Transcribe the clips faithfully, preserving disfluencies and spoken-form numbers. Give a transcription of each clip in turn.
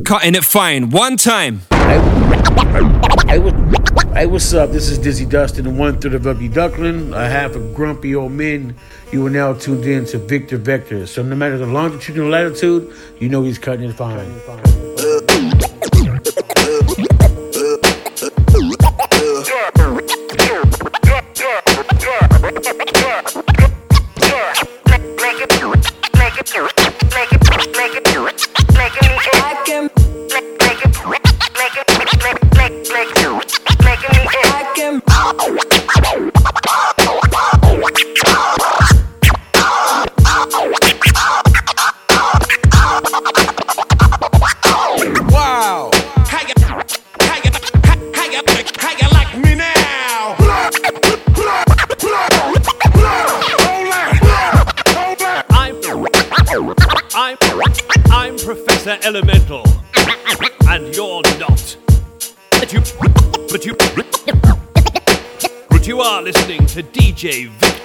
Cutting it fine. One time. Hey, hey, what's up? This is Dizzy Dustin, and one third of Ugly Duckling, a half of Grumpy Old Men. You are now tuned in to Victor Vector. So no matter the longitude and latitude, you know he's cutting it fine. Wow, how you, how you, how you, how you like me now? I'm, I'm, I'm Professor Elemental, and you're not. But you, but you, but you are listening to D J Victor.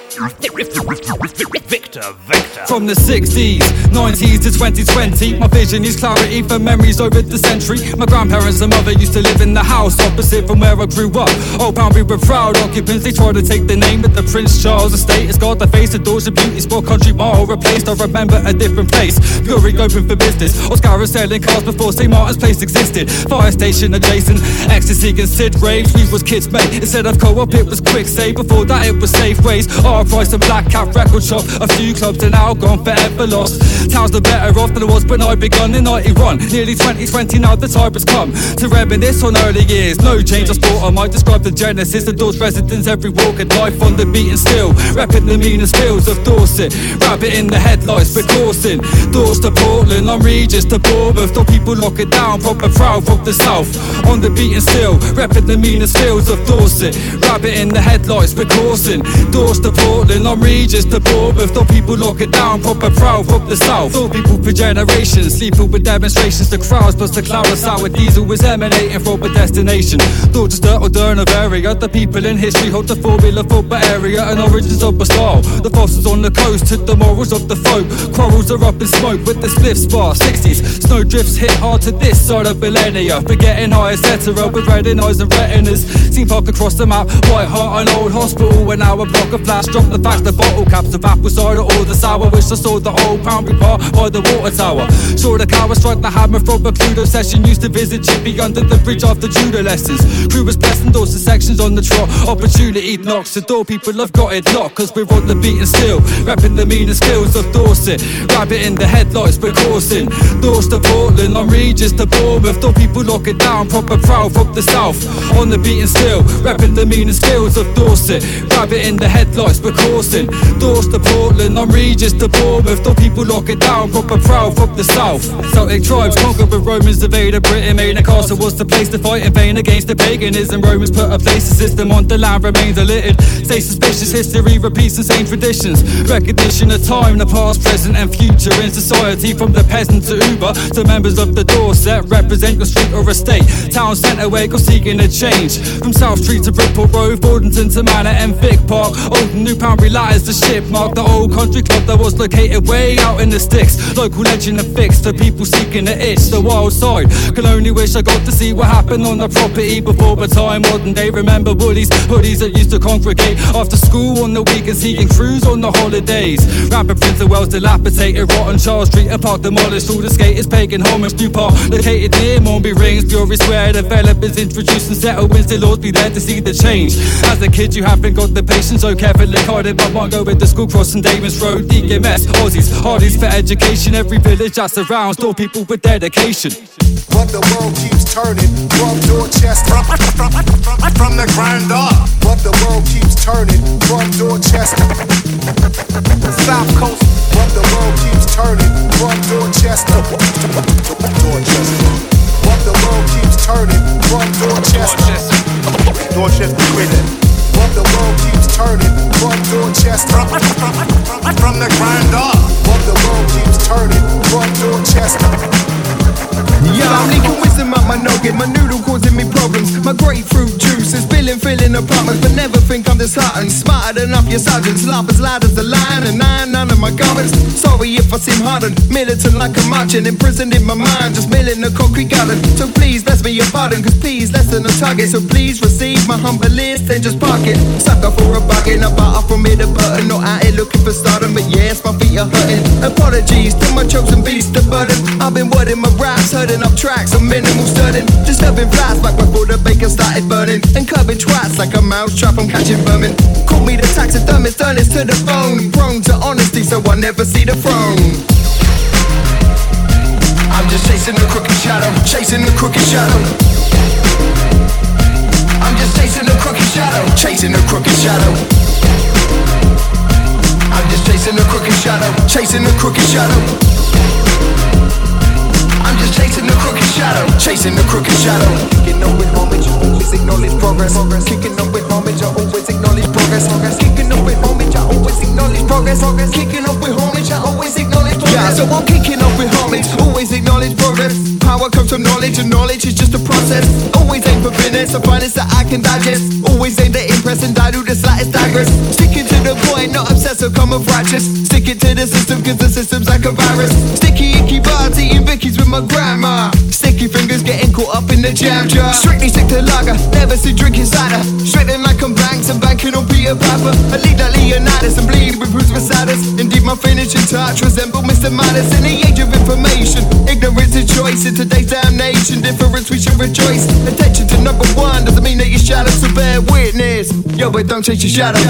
Victor Vector. From the sixties, nineties to twenty twenty, my vision is clarity for memories over the century. My grandparents and mother used to live in the house opposite from where I grew up. Old Poundbury were proud occupants. They tried to take the name of the Prince Charles estate. It's got the face of doors, a beauty spot, country mile replaced. I remember a different place, Bury open for business. Oscar was selling cars before Saint Martin's Place existed. Fire station adjacent, ecstasy and Sid raves. We was kids mate, instead of co-op it was quick save. Before that it was Safeways, our price and Black Cat record shop. A few clubs are now gone, forever lost. Towns are better off than it was when I begun in ninety-one. Nearly twenty twenty now the time has come to reminisce on early years. No change I thought I might describe the genesis of those residents, every walk of life on the beat and still repping the meanest fields of Dorset. Rabbit in the headlights for coursing. Doors to Portland, I'm Regis to Bournemouth. Though people lock it down, proper proud from the south. On the beat and still repping the meanest fields of Dorset. Rabbit in the headlights for coursing. Doors to Portland, I'm Regis to Bournemouth. Though people lock it down, proper proud from the south. Though people for generations, lethal with demonstrations. The crowds plus the cloud of sour diesel was emanating from a destination. Though just a Moderna area, the people in history hold the formula for the area and origins of the style. The fossils on the coast took the morals of the folk. Quarrels are up in smoke with the spliff spar. Sixties, snow drifts hit hard to this side of millennia. Forgetting high, et cetera, with red in eyes and retinas. Seen park across the map, White Hart, an old hospital. When now a block of flats, drop the facts, the bottle caps of apple cider or the sour. Wish I saw the old Poundbury Park by the water tower. Saw the cow strike the hammer from a Cluedo session. Used to visit Chippy under the bridge after judo lessons. Crew was blessing doors to sections on the trot. Opportunity knocks the door, people have got it locked. Cause we're on the beat and still rapping the meanest skills of Dorset. Rabbit in the headlights for coursing. Doors to Portland, I'm Regis to Bournemouth. Though people lock it down, proper proud from the south. On the beat and still rapping the meanest skills of Dorset. Rabbit in the headlights for coursing. Doors to Portland, I'm Regis to Bournemouth. Though people lock it down, proper proud from the south. Celtic tribes conquered with Romans invaded Britain. Made a castle was the place to fight in vain against the paganism. Romans put a place to system on the land remains illiterate. Stay suspicious, history repeats the same traditions. Recognition of time, the past, present and future in society. From the peasant to Uber to members of the Dorset. Represent your street or estate. Town centre where go seeking a change. From South Street to Bridport Road, Bordington to Manor and Vic Park. Old and New Poundbury Lights, the ship mark. The old country club that was located way out in the sticks. Local legend and fixed for people seeking the itch. The wild side, can only wish I got to see what happened on the property before the time. Modern day, remember woodies, hoodies that used to congregate after school on the weekends, seeing crews on the holidays. Rampant Prince of Wales dilapidated, rotten Charles Street and Park demolished. All the skaters pagan homage, New Park located near Mornby Rings. Bury Square, developers introduced and settled wins. They'll always be there to see the change. As a kid you haven't got the patience, so carefully guarded by one go with the school crossing Damon's Road. D M S, Aussies, Hardies for education. Every village that surrounds, store people with dedication. But the world keeps turning from Dorchester, from, from, from, from the ground up. But the world keeps turning from Dorchester, the South Coast. But the world keeps turning from Dorchester, Dorchester. But the world keeps turning from Dorchester, Dorchester Quitting. But the world keeps turning from Dorchester, from, from, from, from the ground up. But the world keeps turning from Dorchester. Yeah, I'm leaving wisdom out my noggin. My noodle causing me problems. My grapefruit juice is spilling, filling apartments, but never think I'm disheartened. Smarter than off your sergeants, laugh as loud as a lion, and I ain't none of my garments. Sorry if I seem hardened, militant like a merchant, imprisoned in my mind, just milling a concrete garden. So please, bless me your pardon, cause please, less than a target. So please receive my humble list and just park it. Sucker for a bucket, I bought off from me the button. Not out here looking for stardom, but yes, my feet are hurting. Apologies to my chosen beast, the burden. I've been wording my raps, herding up tracks, I'm minimal studying. Just stubbing flats back before the bacon started burning. And curbing twats like a mouse trap, I'm catching vermin. Call me the taxidermist, done this to the bone. Prone to honesty, so I never see the throne. I'm just chasing the crooked shadow, chasing the crooked shadow. I'm just chasing the crooked shadow, chasing the crooked shadow. I'm just chasing the crooked shadow, chasing the crooked shadow. I'm just chasing the crooked shadow, chasing the crooked shadow. Kicking up with homage, always acknowledge progress. Kicking up with homage, I always acknowledge progress. Kicking up with homage, I always acknowledge progress. Kicking up with homage, I always acknowledge progress. Yeah, so I'm kicking up with homage, always acknowledge progress. Power comes from knowledge, and knowledge is just a process. Always aim for fitness, the finest that I can digest. Always aim to impress and dilute the slightest digress. Sticking to the point, not obsessive, come of righteous. Sticking to the system, cause the system's like a virus. Sticky, icky bars, eating Vickies with my grandma. Sticky fingers getting caught up in the jam jar. Strictly stick to lager, never see drinking cider. Straighten like I'm Banks and banking on Peter Piper. I lead like Leonidas and bleed with Bruce Vasadas. Indeed my finishing touch resemble Mister Midas. In the age of information, ignorance is choice. In today's damnation, difference we should rejoice. Attention to number one doesn't mean that you're shallow, so bear witness. Yo, but don't chase your shadow.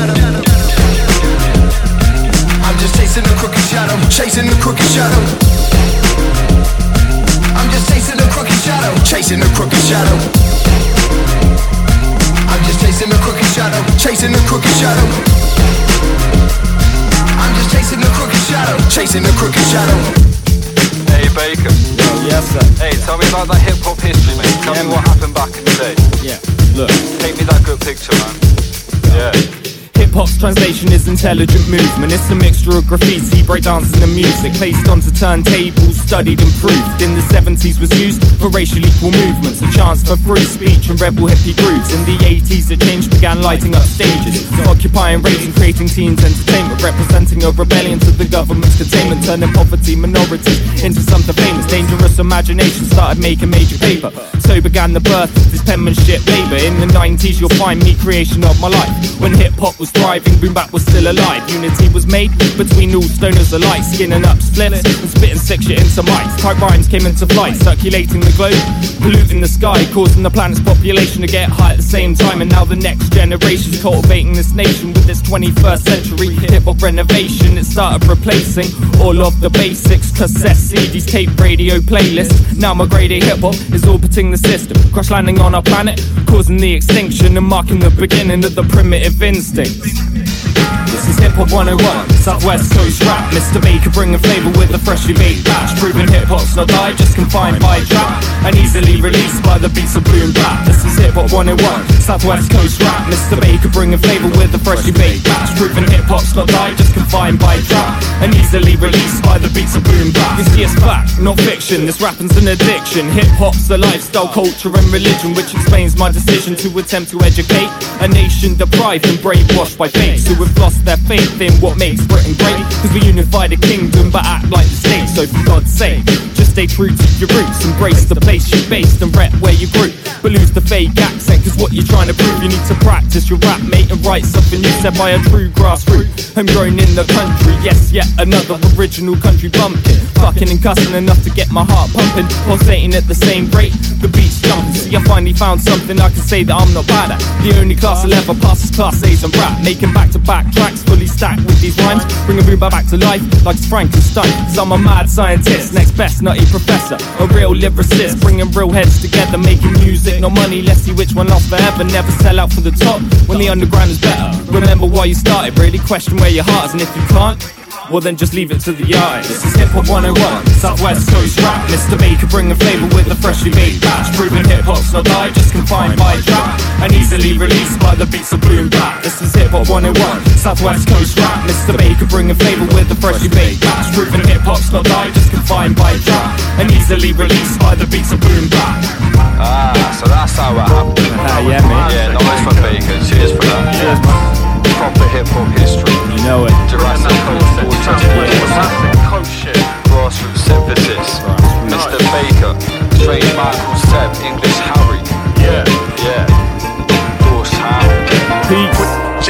I'm just chasing the crooked shadow, chasing the crooked shadow. I'm just chasing the crooked shadow, chasing the crooked shadow. I'm just chasing the crooked shadow, chasing the crooked shadow. I'm just chasing the crooked shadow, chasing the crooked shadow. Hey Bacon. Oh, yes sir. Hey, tell me about that hip hop history, mate. Tell yeah, me man. what happened back in the day. Yeah, look. Paint me that good picture, man. Yeah. Hip-hop's translation is intelligent movement. It's a mixture of graffiti, breakdancing and music, placed onto turntables, studied and proved. In the seventies was used for racial equal movements, a chance for free speech and rebel hippie grooves. In the eighties the change began lighting up stages, occupying raves and creating teens entertainment, representing a rebellion to the government's containment, turning poverty minorities into something famous. Dangerous imagination started making major paper, so began the birth of this penmanship labour. In the nineties you'll find me creation of my life, when hip-hop was thriving, boom bap was still alive. Unity was made between all stoners alike, skinning up splits and spitting sick shit into mics. Type rhymes came into flight, circulating the globe, polluting the sky, causing the planet's population to get high at the same time. And now the next generation's cultivating this nation with its twenty-first century hip-hop renovation. It started replacing all of the basics, cassette, C Ds, tape, radio, playlists. Now my grade A hip-hop is orbiting the system, crash landing on our planet, causing the extinction and marking the beginning of the primitive instinct. This is Hip Hop one oh one, Southwest Coast rap. Mister Baker bringing flavour with a freshly baked batch, proving hip hop's not died, just confined by trap, and easily released by the beats of boom bap. This is Hip Hop one oh one, Southwest Coast rap. Mister Baker bringing flavour with a freshly baked batch, proving hip hop's not died, just confined by trap, and easily released by the beats of boom bap. You see, it's fact, not fiction. This rapping's an addiction. Hip hop's a lifestyle, culture, and religion, which explains my decision to attempt to educate a nation deprived and brainwashed by fakes who have lost their faith in what makes Britain great. Cause we unify the kingdom but act like the state. So for God's sake, just stay true to your roots, embrace the place you're based and rep where you grew, but lose the fake accent, cause what you're trying to prove, you need to practice your rap, mate, and write something you said by a true grassroots, homegrown in the country. Yes, yet another original country bumpkin, fucking and cussing enough to get my heart pumping, pulsating at the same rate the beat's jumping. See, I finally found something I can say that I'm not bad at. The only class I'll ever pass is class A's and rap, making back-to-back tracks fully stacked with these rhymes, bringing boom back to life like it's Frankenstein. Cause I'm a mad scientist, next best nutty professor, a real lyricist, bringing real heads together, making music, no money. Let's see which one lasts forever. Never sell out for the top when the underground is better. Remember why you started, really question where your heart is, and if you can't, well then just leave it to the artist. This is Hip Hop one oh one, Southwest Coast rap. Mister Baker bringing flavour with a freshly baked batch, proving hip hop's not died, just confined by trap, and easily released by the beats of boom bap. This is Hip Hop one oh one, Southwest Coast rap. Mister Baker bringing flavour with a freshly baked batch, proving hip hop's not died, just confined by trap, and easily released by the beats of boom bap. Ah, so that's how it happened. Ah, yeah, mate. Yeah, nice one, Baker. Cheers for that. Cheers, man. Proper hip hop history. You know it. Jurassic Coach shit. Grassroots synthesis. Mister Baker. Strange Michael Seb. English Harry. Yeah. Yeah. Dorse Hound. Peace.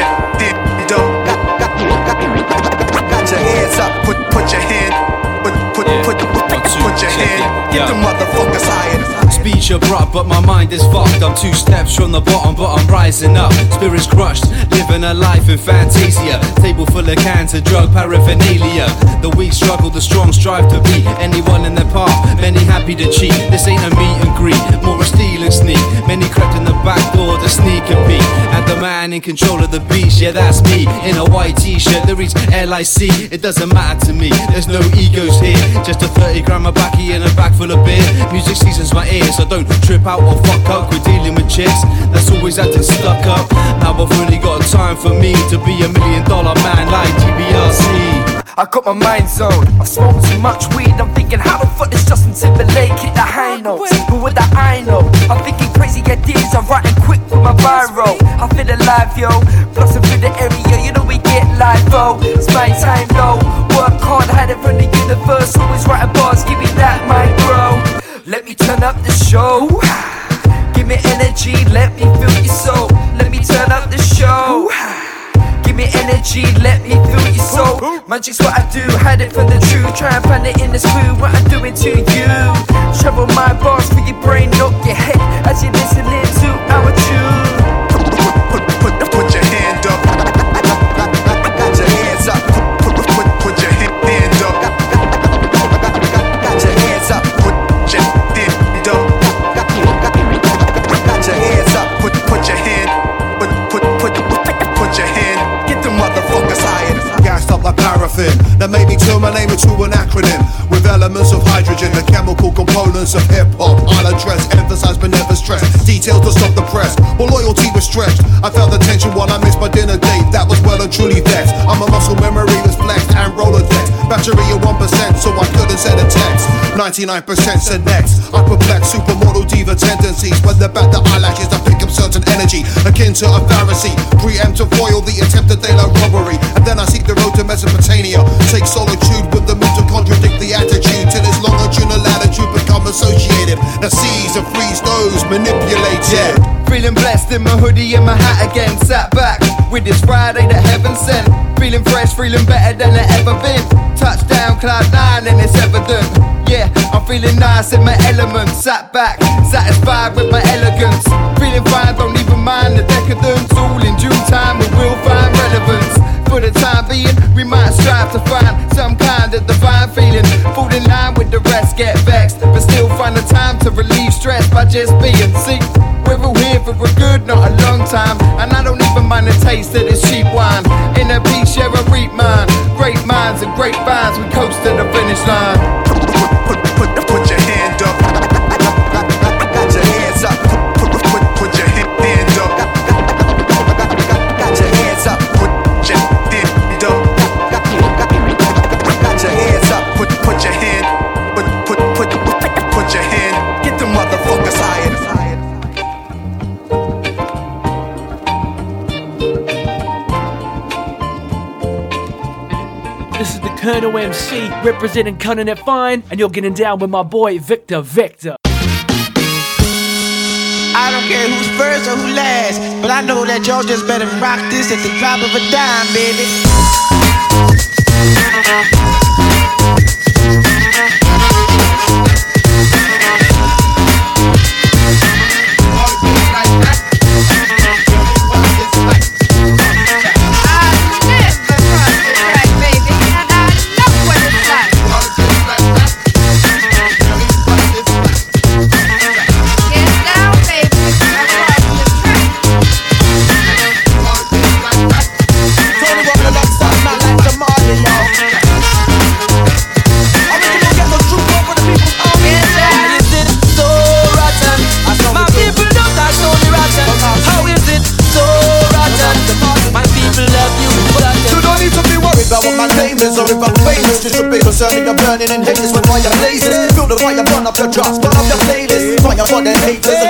Got your hands up, put put your hand, put put Yeah. put put, put your hand, get the motherfuckers higher. Speech abrupt, but my mind is fucked. I'm two steps from the bottom, but I'm rising up. Spirits crushed, living a life in fantasia. Table full of cans of drug paraphernalia. The weak struggle, the strong strive to beat anyone in their path. Many happy to cheat. This ain't a meet and greet, more a steal and sneak. Many crept in the back door to sneak and peek. And the man in control of the beach, yeah, that's me. In a white t-shirt that reads L I C. It doesn't matter to me, there's no egos here. Just a thirty gram of backy and a bag full of beer. Music seasons my ears, so don't trip out or fuck up. We're dealing with chicks that's always acting stuck up. Now I've really got time for me to be a million dollar man like G B R C. I got my mind zoned. I smoke too much weed. I'm thinking, how the fuck does Justin Timberlake hit the high notes? Who would that I know? I'm thinking crazy ideas. I'm writing quick with my viral. I feel alive, yo. Blasting through the area, you know we get live, bro. It's my time, though. Work hard, had it from the universe. Always writing bars, give me that mic, bro. Let me turn up the show. Give me energy, let me feel your soul. Let me turn up the show. Give me energy, let me feel your soul. Magic's what I do, hide it from the truth. Try and find it in this food, what I'm doing to you. Travel my bars for your brain, knock your head as you're listening to our tune. Put put put put your hand up. Got your hands up. Put put put put your hand up. Got your hands up. Put your hand up. Got your hands up. Put put your hand. Put put put put your hand. Get the motherfuckers higher. Gassed up like paraffin. That made me turn my name into an acronym with elements of hydrogen, the chemical components of hip hop. I'll address, emphasize but never stress. Details to stop the press. Well, loyalty was stretched. I felt the tension while I missed my dinner date. That was well and truly vexed. I'm a muscle memory that's flexed and Rolodex. Battery at one percent, so I couldn't send a text. ninety-nine percent said next. I perplex supermodel diva tendencies. When they're back the eyelashes, I pick up certain energy akin to a Pharisee. Preempt to foil the attempted daylight robbery. And then I seek the road to Mesopotamia. Take solitude with the mood to contradict the attitude. Till its longitudinal latitude become associated. Now seize and freeze those manipulated. Feeling blessed in my hoodie and my hat again. Sat back with this Friday that heaven sent. Feeling fresh, feeling better than I ever been. Touchdown, cloud nine and it's evident. Yeah, I'm feeling nice in my element. Sat back, satisfied with my elegance. Feeling fine, don't even mind the decadence. All in due time we will find relevance. For the time being, we might strive to find some kind of divine feeling. Fall in line with the rest, get vexed, but still find the time to relieve stress by just being. See, we're all here for a good, not a long time. And I don't even mind the taste of this cheap wine. In a beach, yeah, I reap mine. Great minds and great vines, we coast to the finish line. Put put put put your hand up. Got your hands up. Put put put put your hand up. Got your hands up. Put your hand up. Got your hands up. Put put your hand. Put put put put your hand. Get the motherfuckers higher. This is the Colonel M C representing Cunning It Fine, and you're getting down with my boy Victor Vector. I don't care who's first or who last, but I know that y'all just better rock this at the drop of a dime, baby. Concerning your burning and haters with fire blazes. Feel the fire burn up your drops, burn up your playlist. Fire for the haters.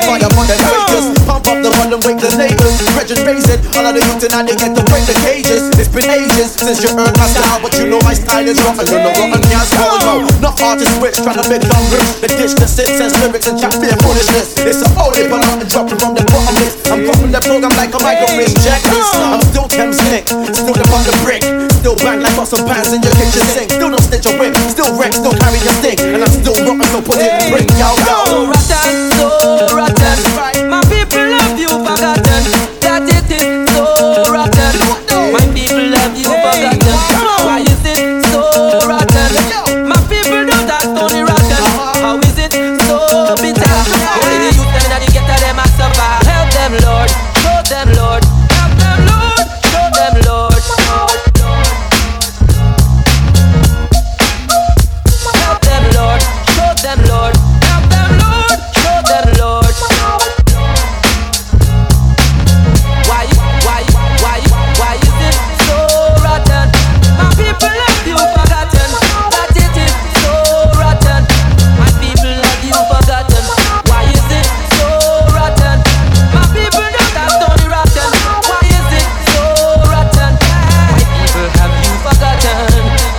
wake the neighbors. Brethren raising, all of the youth and they get to break the cages. It's been ages since you heard my style, but you know my style is rotten. You know rotten can't go no. Enough artists rich, trying to make them rich. The dish that sits and lyrics and chat beer foolishness. It's a holy but I'm dropping from the bottomless. I'm dropping the program like a micro wrist jack. I'm still Thames Nick, still the on the brick. Still bang like got some pants in your kitchen sink. Still don't snitch a whip, still wreck, still carry your stick. And I'm still rotten, so put it in brick, yo, yo. So rotten, so rotten. My people love you, forgotten. That it is so rotten. My people love you, forgotten. Why is it so rotten? My people know that only rotten. How is it so bitter? Only the youth and the get them a suffer. Help them, Lord. Show them, Lord. Help them, Lord. Show them, Lord. Help them, Lord. Show them, Lord. Help them, Lord. Show them, Lord. Why, why, why, why is it so rotten? My people love you, forgotten. That it is so rotten. My people love you, forgotten. Why is it so rotten? My people know that only rotten. Why is it so rotten? My people have you forgotten.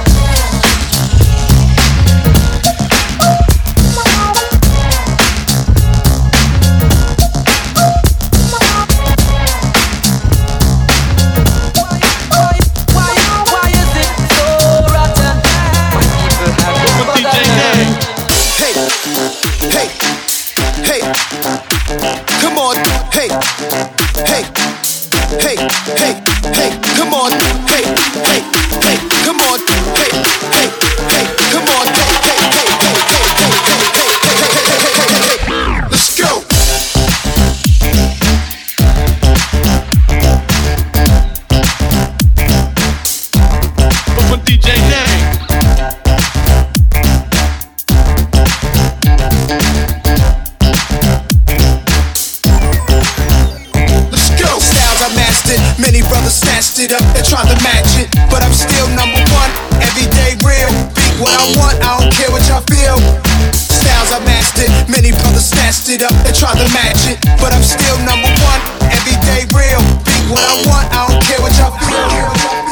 Hey, hey, hey, come on, hey, hey, hey, hey, hey, come on, hey, hey, hey, come on, hey, hey, hey, come on, hey, hey, hey, hey, hey, hey, hey, hey, hey, hey, hey, let's go. From D J Nang. Many brothers snatched it up and tried to match it, but I'm still number one, everyday real. Beat what I want, I don't care what y'all feel. Styles I mastered, many brothers snatched it up and tried to match it, but I'm still number one, everyday real. Beat what I want, I don't care what y'all feel.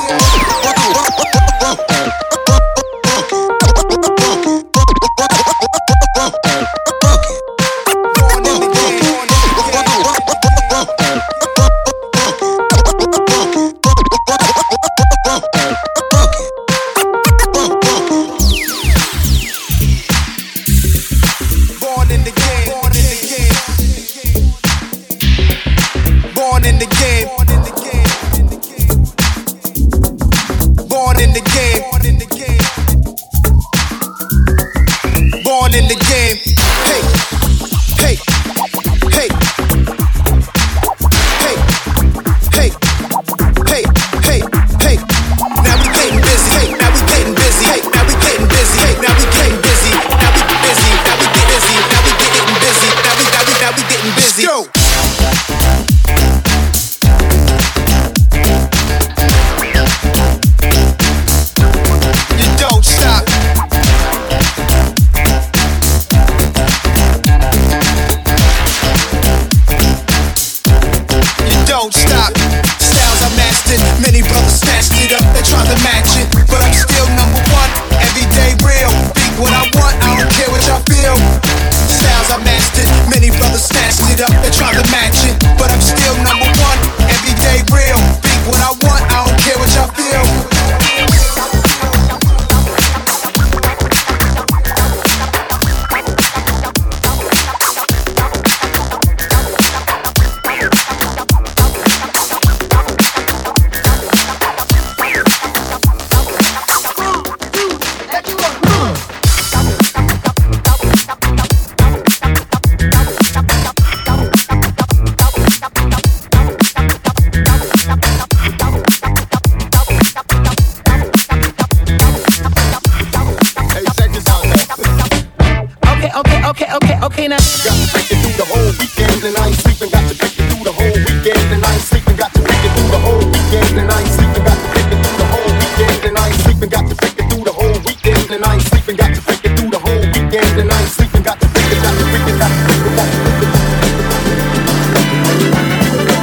okay now. Got to take it through the whole weekend and I ain't sleeping. Got to take it through the whole weekend and I ain't sleeping. Got to take it through the whole weekend and I ain't sleeping. Got to take it through the whole weekend and I ain't sleeping. Got to take it through the whole weekend and I ain't sleeping. Got to take it through the whole weekend and I ain't sleeping. Got to take it, got to take it, got to take it, got to take it.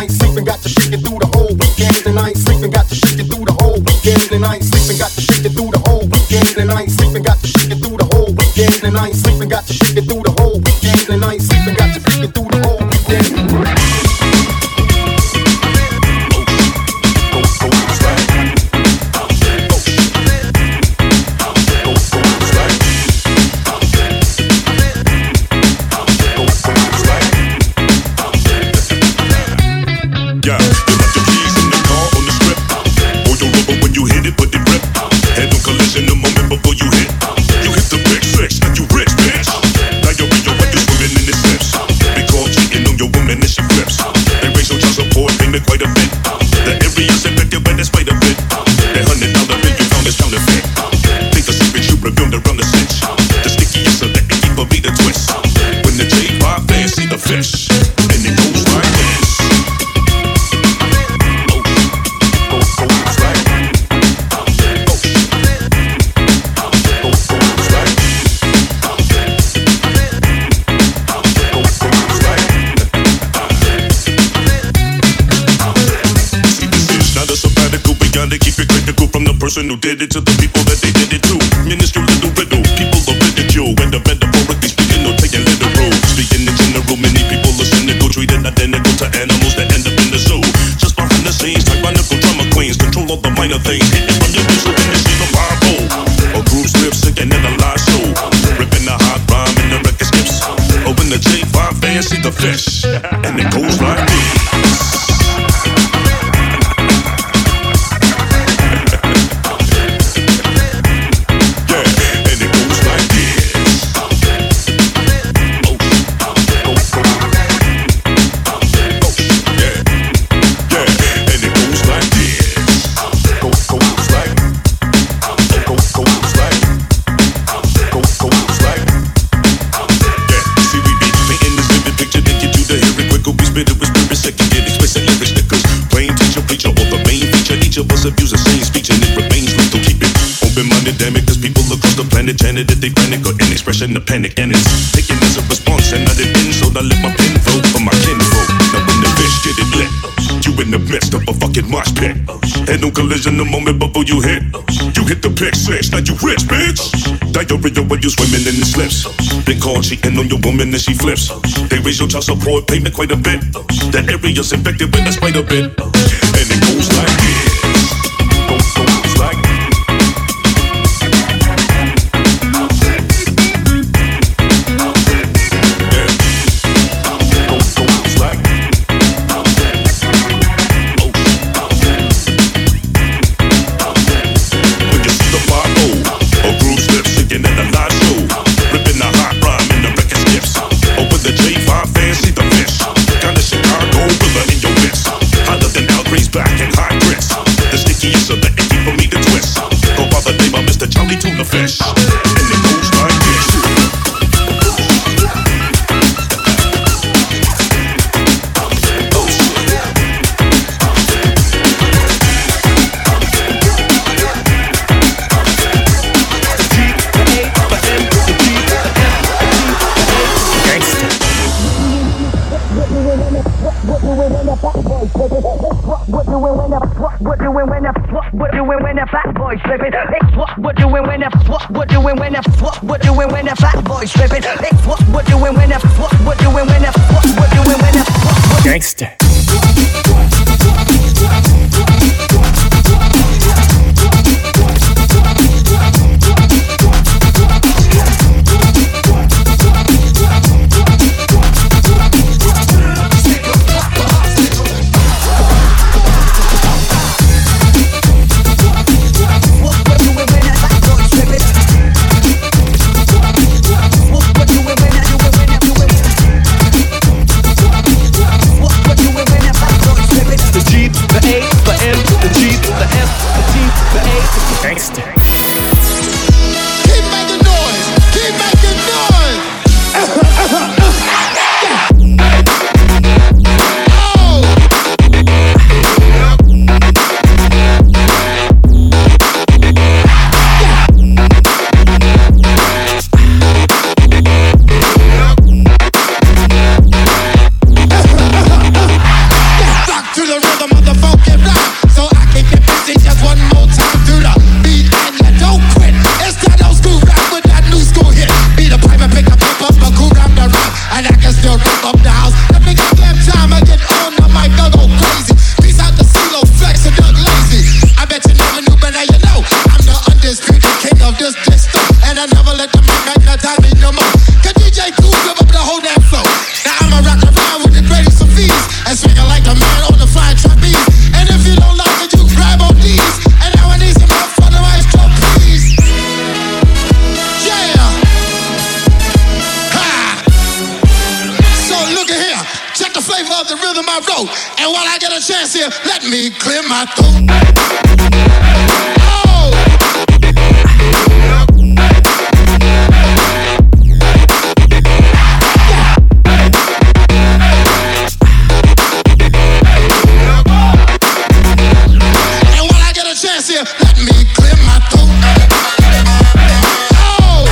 I ain't sleeping, got to shake it through the whole weekend. And I ain't sleeping, got to shake it through the whole weekend. And I ain't sleeping, got to shake it through the whole weekend. And I ain't sleeping, got to shake it through the whole weekend. And I ain't sleeping, got to shake it through the whole weekend. And I ain't sleeping, got to shake it through the whole weekend. Who did it to the people that they did it to? Minuscule little riddle, people are ridicule. When the metaphorically speaking, no taking literal. Speaking in general, many people are cynical, treated identical to animals that end up in the zoo. Just behind the scenes, tyrannical drama queens control all the minor things. Hitting from your whistle when they see the Bible. A group lip syncing in a live show, ripping the hot rhyme and the record skips. Open the J five fans see the fish, and it goes like this. Abuse the same speech and it remains lethal. Keep it open-minded, damn it, cause people across the planet chant it if they panic or an expression of panic, and it's taken as a response and not an insult. I let my pen flow for my kinfolk. Now when the fish get it lit, you in the midst of a fucking mosh pit. Head on collision the moment before you hit. You hit the pick six, now you rich, bitch. Diarrhea when you swimming in the slips. Been caught cheating on your woman and she flips. They raise your child support payment quite a bit. That area's infected with a spider bit, and it goes like this. Fish. And it goes like this. What doing when the what doing when the what doing when the fat boy slipping? It's what what doing when the what what doing when the what what doing when the fat boy slipping? It's what what doing when the what what doing when the what what doing when the what Gangster. What you the flavor of the rhythm I wrote. And while I get a chance here, let me clear my throat. Let me clear my throat. Oh.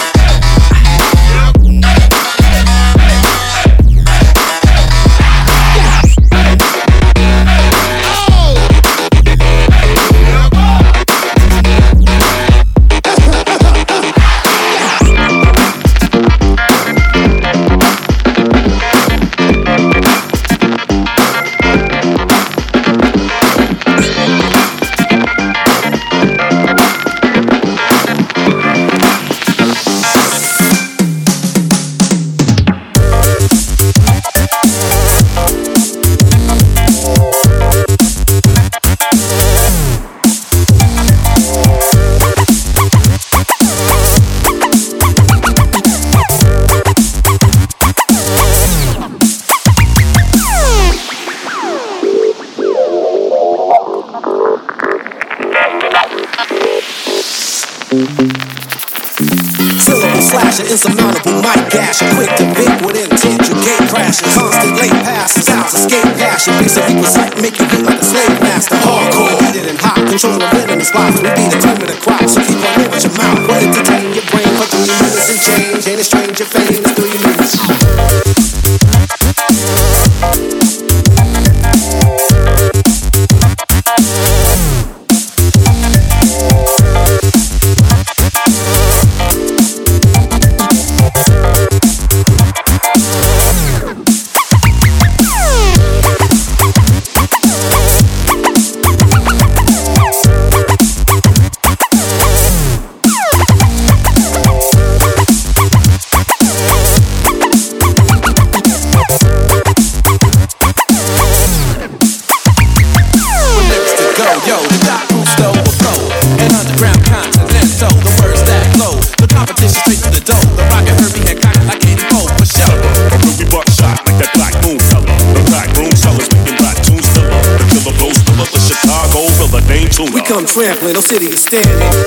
Insurmountable mic gash, quick to think with intent. You gate crashing, constant late passes, sounds escape passion. Basically was sight, make you feel like a slave master. Hardcore, heated and hot, control the rhythm and spots. We be the cream of the crop, so keep on with your mouth. What entertain your brain for three minutes and change. Ain't it strange your fame is three minutes. We come trampling, no city is standing.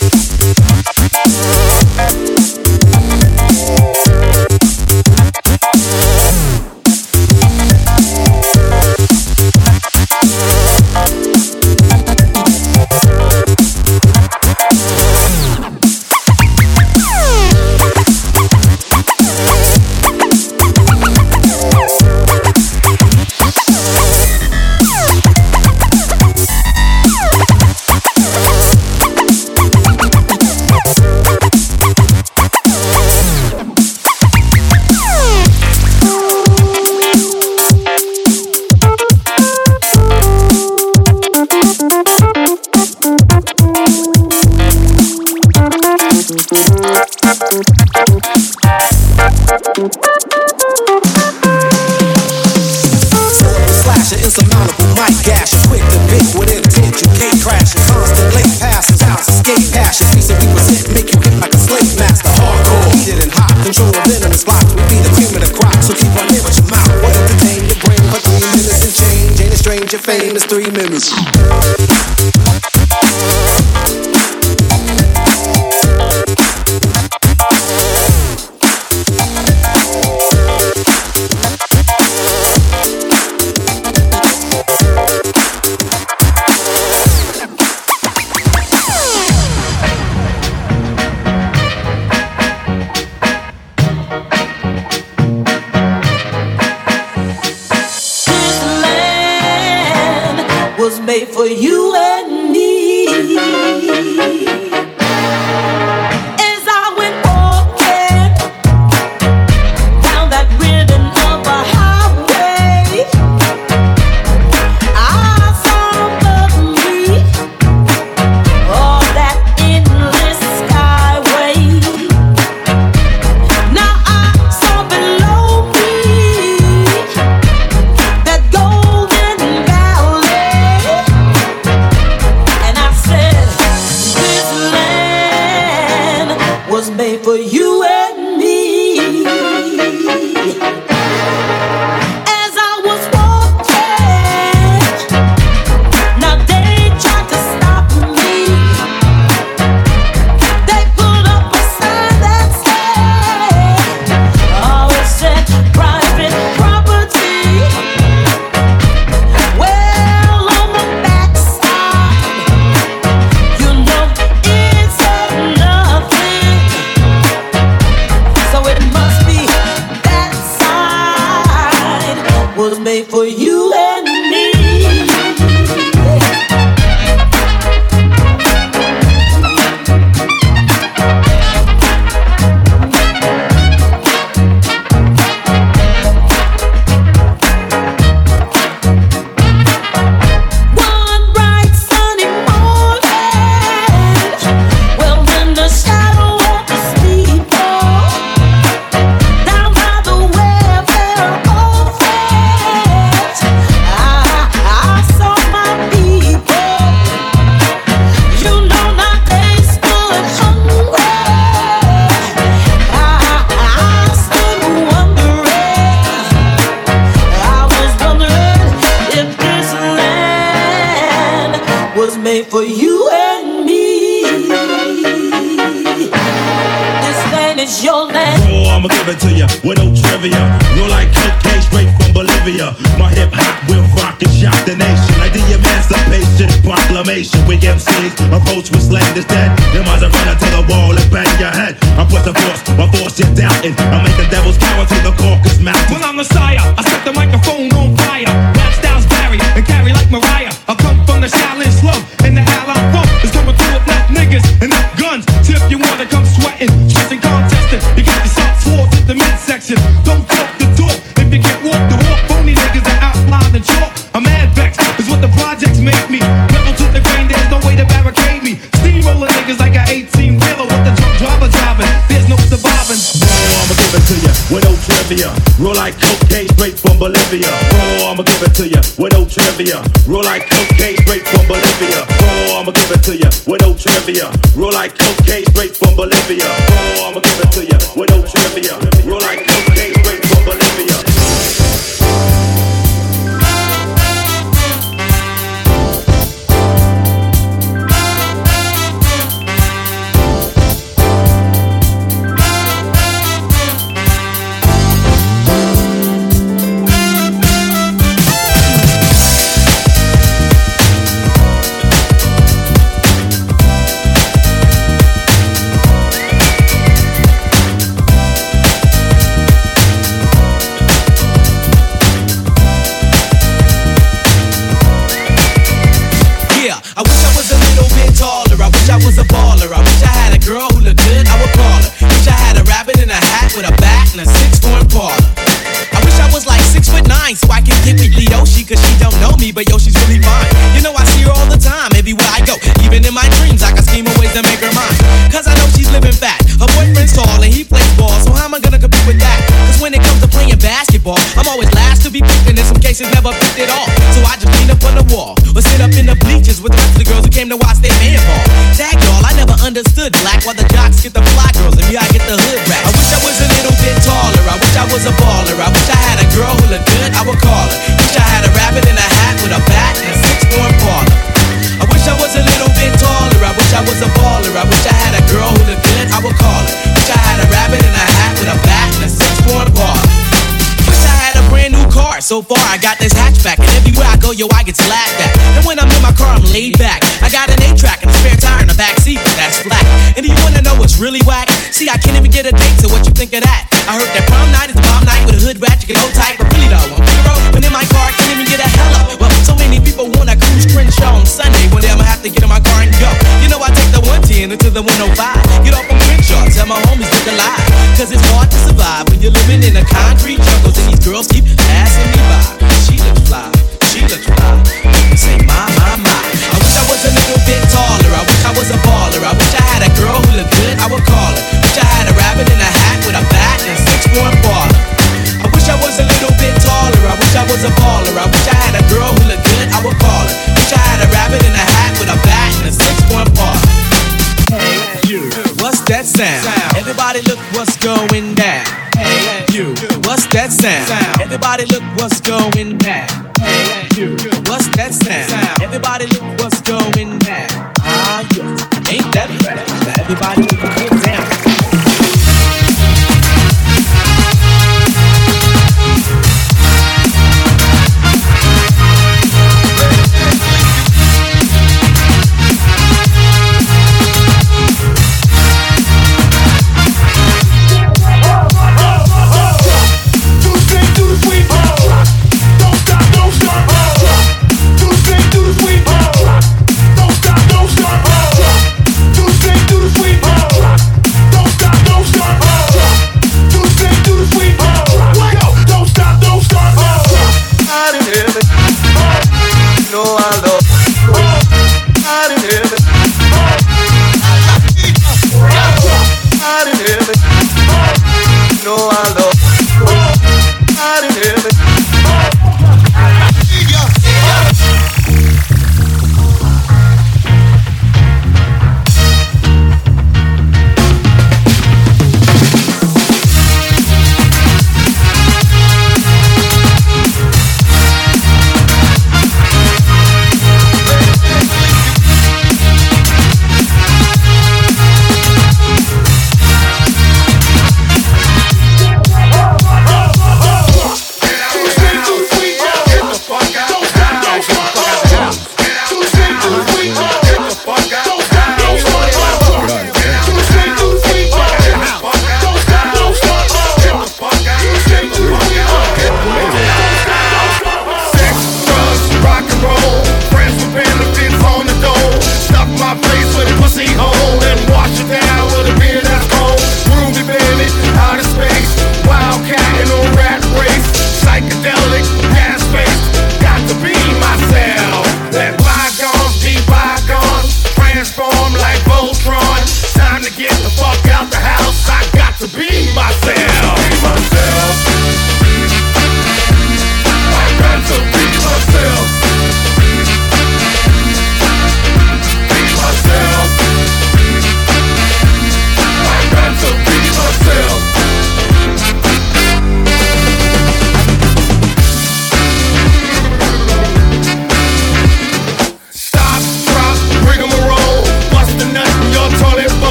Insurmountable mic gash, quick to big with intent. You can't crash it, constant late passes, sounds escape passion. Piece of people sit, make you hit like a slave master. Hardcore, heated and hot, control the venom and spots. We be the cream of the crop, so keep on with your mouth. What entertain your brain for three minutes and change. Ain't it strange your fame is three minutes. Made for you and me. As I went walking down that rhythm of a highway, I saw above me all that endless skyway. Now I saw below me that golden valley. And I said, this was made for you and me. For you and me, this land is your land. Oh, I'ma give it to ya with no trivia. Roll like cocaine straight from Bolivia. My hip hop will rock and shock the nation. Like the Emancipation Proclamation. We M Cs approach with slang instead. Them eyes are running to the wall and bang your head. I put the force, my force you're doubting. I make the devil's cower to the Caucasus Mountain. Well, I'm the sire. I set the microphone on fire. Rap styles vary and carry like Mariah. I come from the Shaolin Slum. And the Allen Funk is coming through with enough niggas and enough guns. So if you wanna come sweating, stressing, contesting, you got your soft swords at the midsection. Don't talk the talk if you can't walk the walk. Phony niggas are outlined and chalk. I'm mad vexed, is what the projects make me. Level to the grain, there's no way to barricade me. Steamroller niggas like an eighteen wheeler with the truck driver driving. There's no surviving. Oh, I'ma give it to ya with no trivia. Roll like cocaine straight from Bolivia. Oh, I'ma give it to ya with no trivia. Roll like cocaine straight from Bolivia. Oh, I'ma give it to ya with no trivia. Roll like cocaine straight from Bolivia. Oh, I'ma give it to ya with no trivia. Roll like cocaine straight from Bolivia. But yo, she's really fine. You know I see her all the time, everywhere I go. Even in my dreams, I can scheme of ways to make her mine. Cause I know she's living fat. Her boyfriend's tall and he plays ball. So how am I gonna compete with that? Cause when it comes to playing basketball, I'm always last to be picked, and in some cases never picked at all. So I just lean up on the wall or sit up in the bleachers with the rest of the girls who came to watch their man ball. Tag y'all, I never understood black, while the jocks get the fly girls and me I get the hood rat. I wish I was a little bit taller. I wish I was a baller. I wish I had a girl who looked good, I would call her. Wish I had a rabbit in a hat with a bat and a six-form parlor. I wish I was a little bit taller. I wish I was a baller. I wish I had a girl who looked good, I would call her. Wish I had a rabbit in a hat with a bat and a six-form parlor. Wish I had a brand new car. So far I got this hatchback, and everywhere I go, yo, I get laughed at. And when I'm in my car, I'm laid back. I got an eight track and a spare tire in the back seat, but that's flat. And do you wanna know what's really whack? See, I can't even get a date, so what you think of that? I heard that prom night is the bomb night with a hood rat, you can hold tight, but really though, I'm hero. When in my car, I can't even get a hell up. Well, so many people wanna cruise Crenshaw on Sunday. One day I'ma have to get in my car and go. You know I take the one ten into the one oh five. Get off on Crenshaw, tell my homies look alive. Cause it's hard to survive when you're living in a concrete jungle, and these girls keep passing me by. She looks fly, she looks fly. Say my, my, my. I wish I was a little bit taller. I wish I was a baller. I wish I had a girl who looked good, I would call her. Wish I had a rabbit in a hat with a bat and a six-form parlor. I wish I was a little bit taller. I wish I was a baller. I wish I had a girl who looked good, I would call her. Wish I had a rabbit in a hat with a bat and a six-form parlor. Hey, you, what's that sound? Everybody look what's going down. Hey, you, what's that sound? Everybody look what's going down. Hey, you, what's that sound? Everybody look what's going down. Ah, yeah, ain't that right? Everybody look what's down. Two straight to the sweet drop.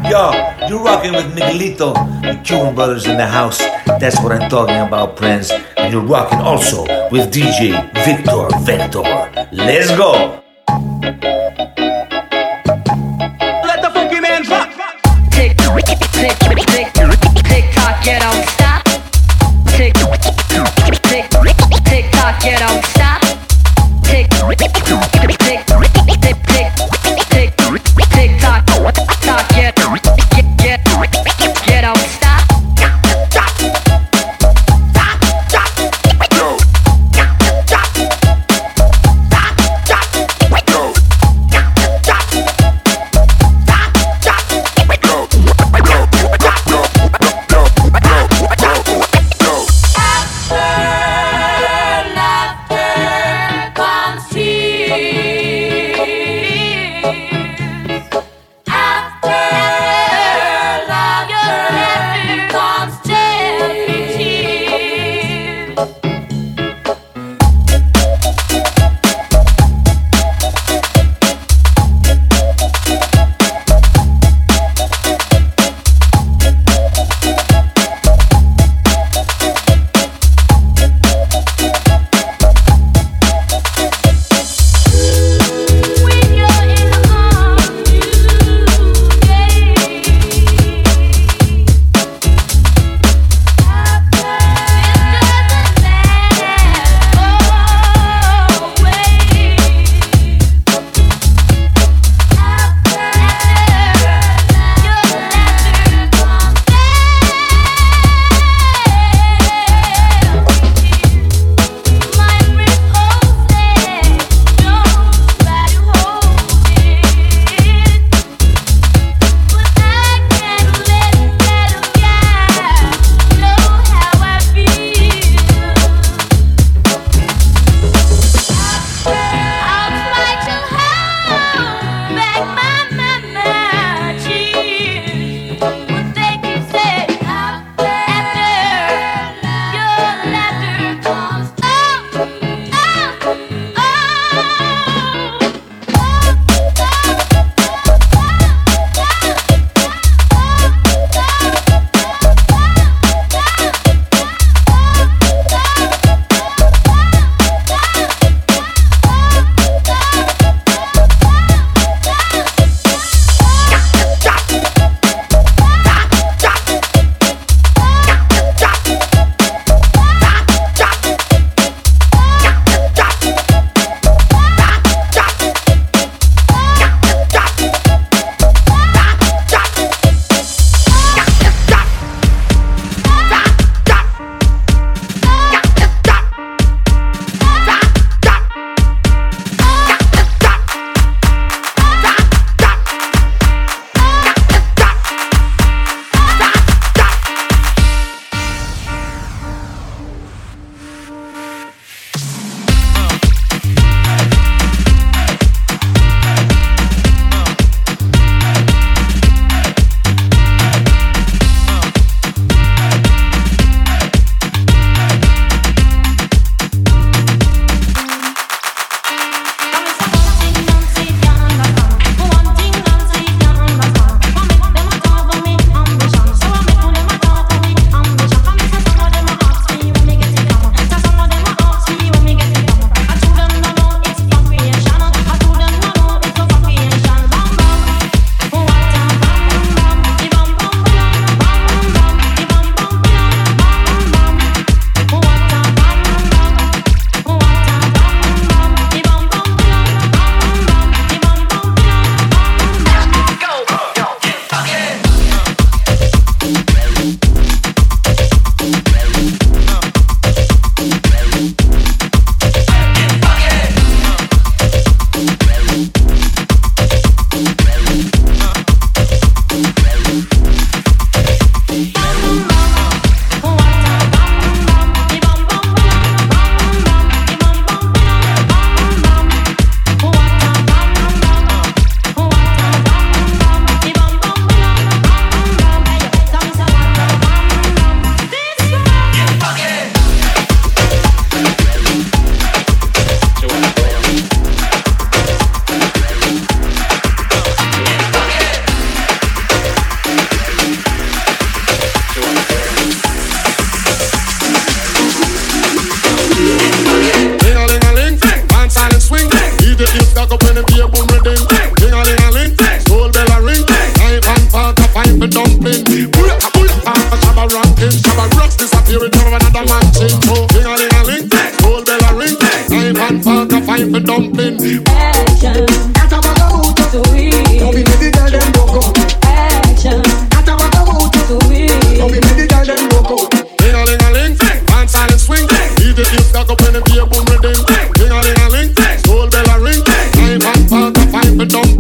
Yo, you're rocking with Miguelito, the Cuban brothers in the house. That's what I'm talking about, Prince. And you're rocking also with D J Victor Vector. Let's go. Let the funky man drop. Tick, tick, tick, tick, tick, tock, get on stop. Tick, tick, tick, tick, tock, get on stop. Tick, tick, tick, tick, tick, tick, tick, tock, tock, get, get, get, get on stop.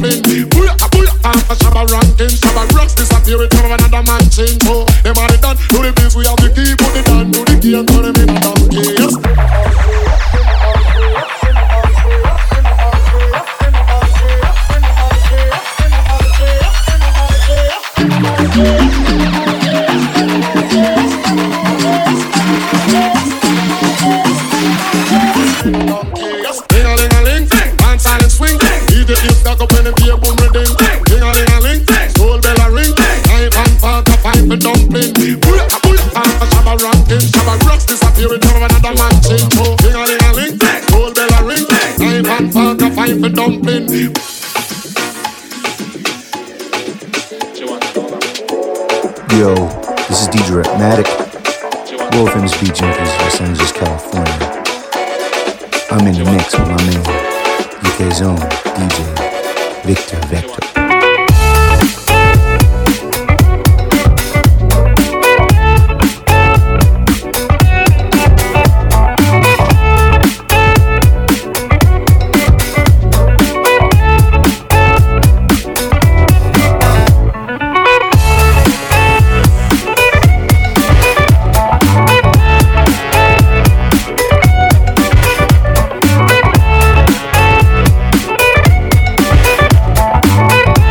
dumpling. Booyah, booyah, I'm a shabba ranking. Shabba rocks disappear with another man chain. So, them are the done, do the biz, we have the key, put it down, do the key and turn them in a donkey. Yes. Ding-a-ling-a-ling, dance and swing. D J is stuck up when the beer boom reading. Ding-a-ling-a-ling, soul bell a ring. Knife and fork a fight for dumpling. Booyah, booyah, I'm a shabba ranking. Shabba rocks disappear with another man chain. So, ding-a-ling-a-ling, soul bell a ring. Knife and fork a fight for dumpling. Yo, this is D J Matic, world famous beat junkies, Los Angeles, California. I'm in the mix with my man, U K's own D J Victor Vector. Booyah,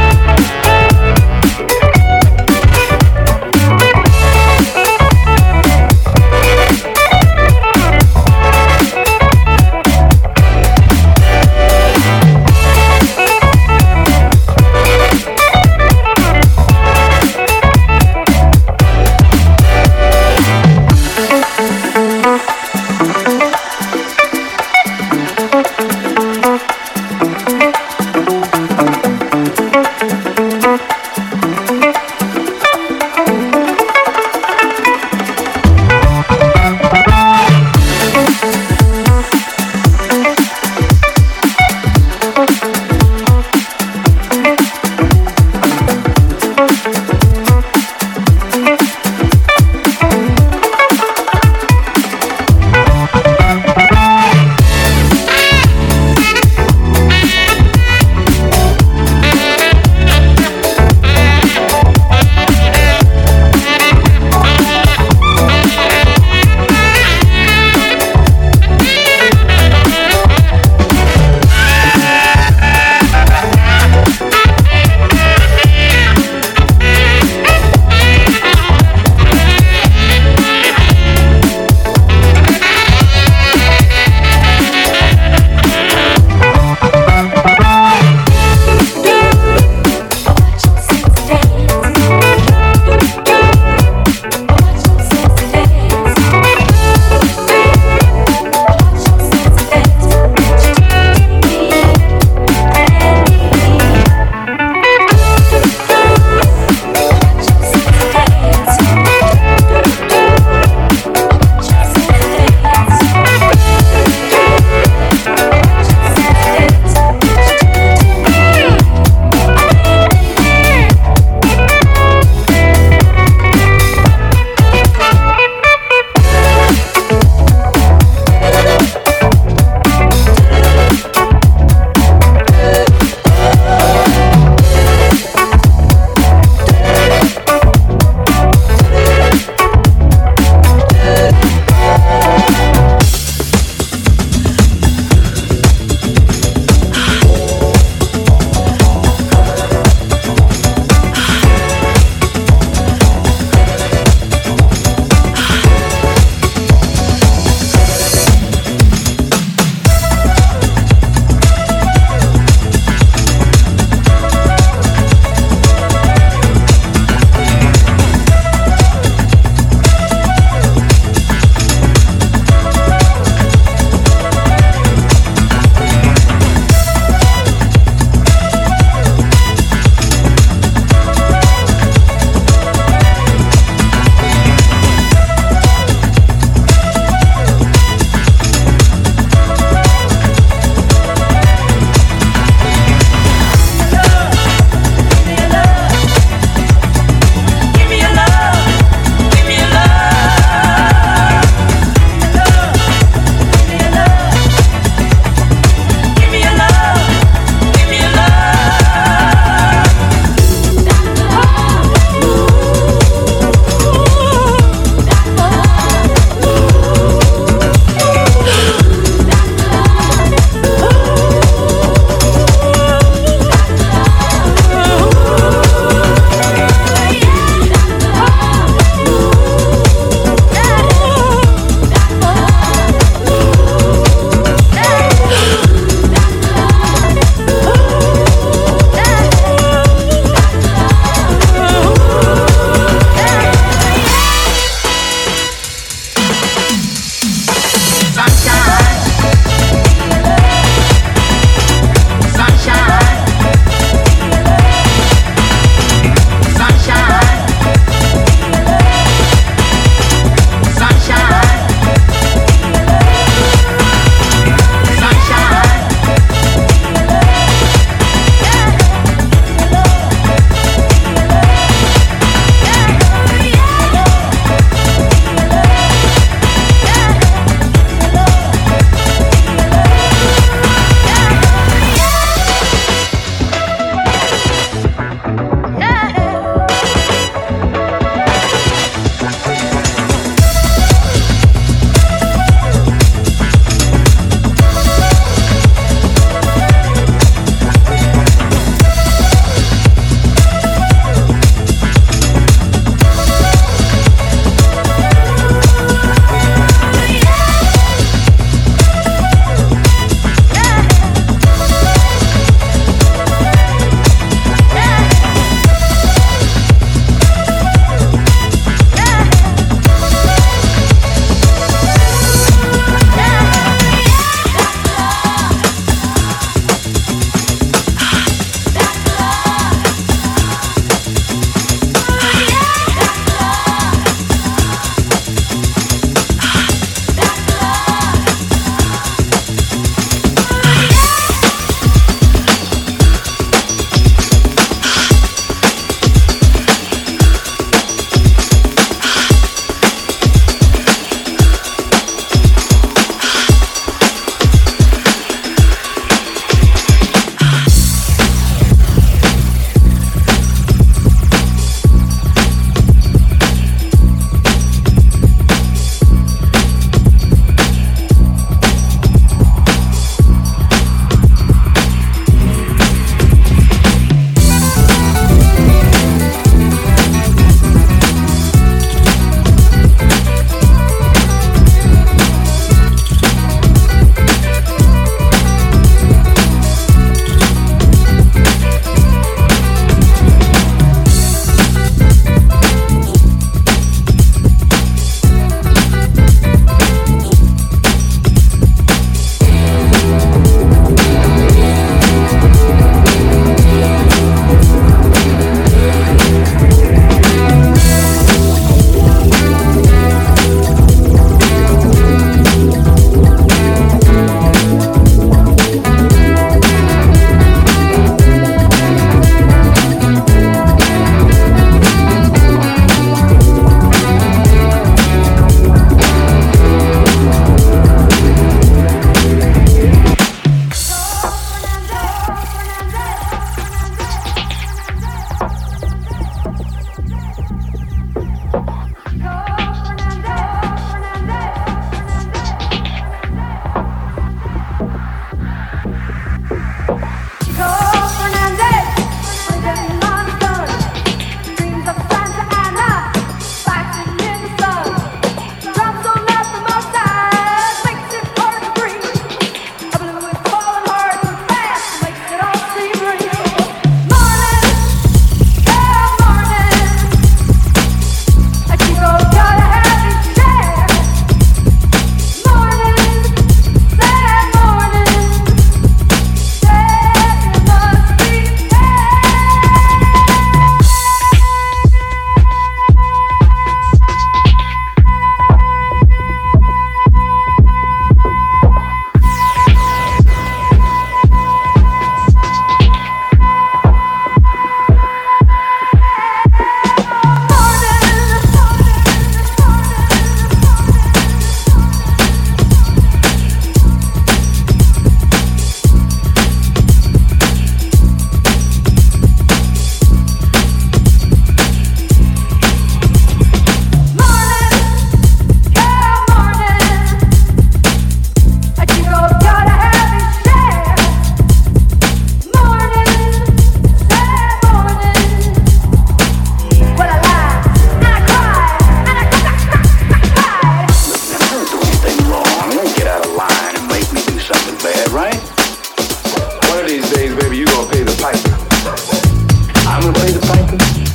I'm gonna play the piper?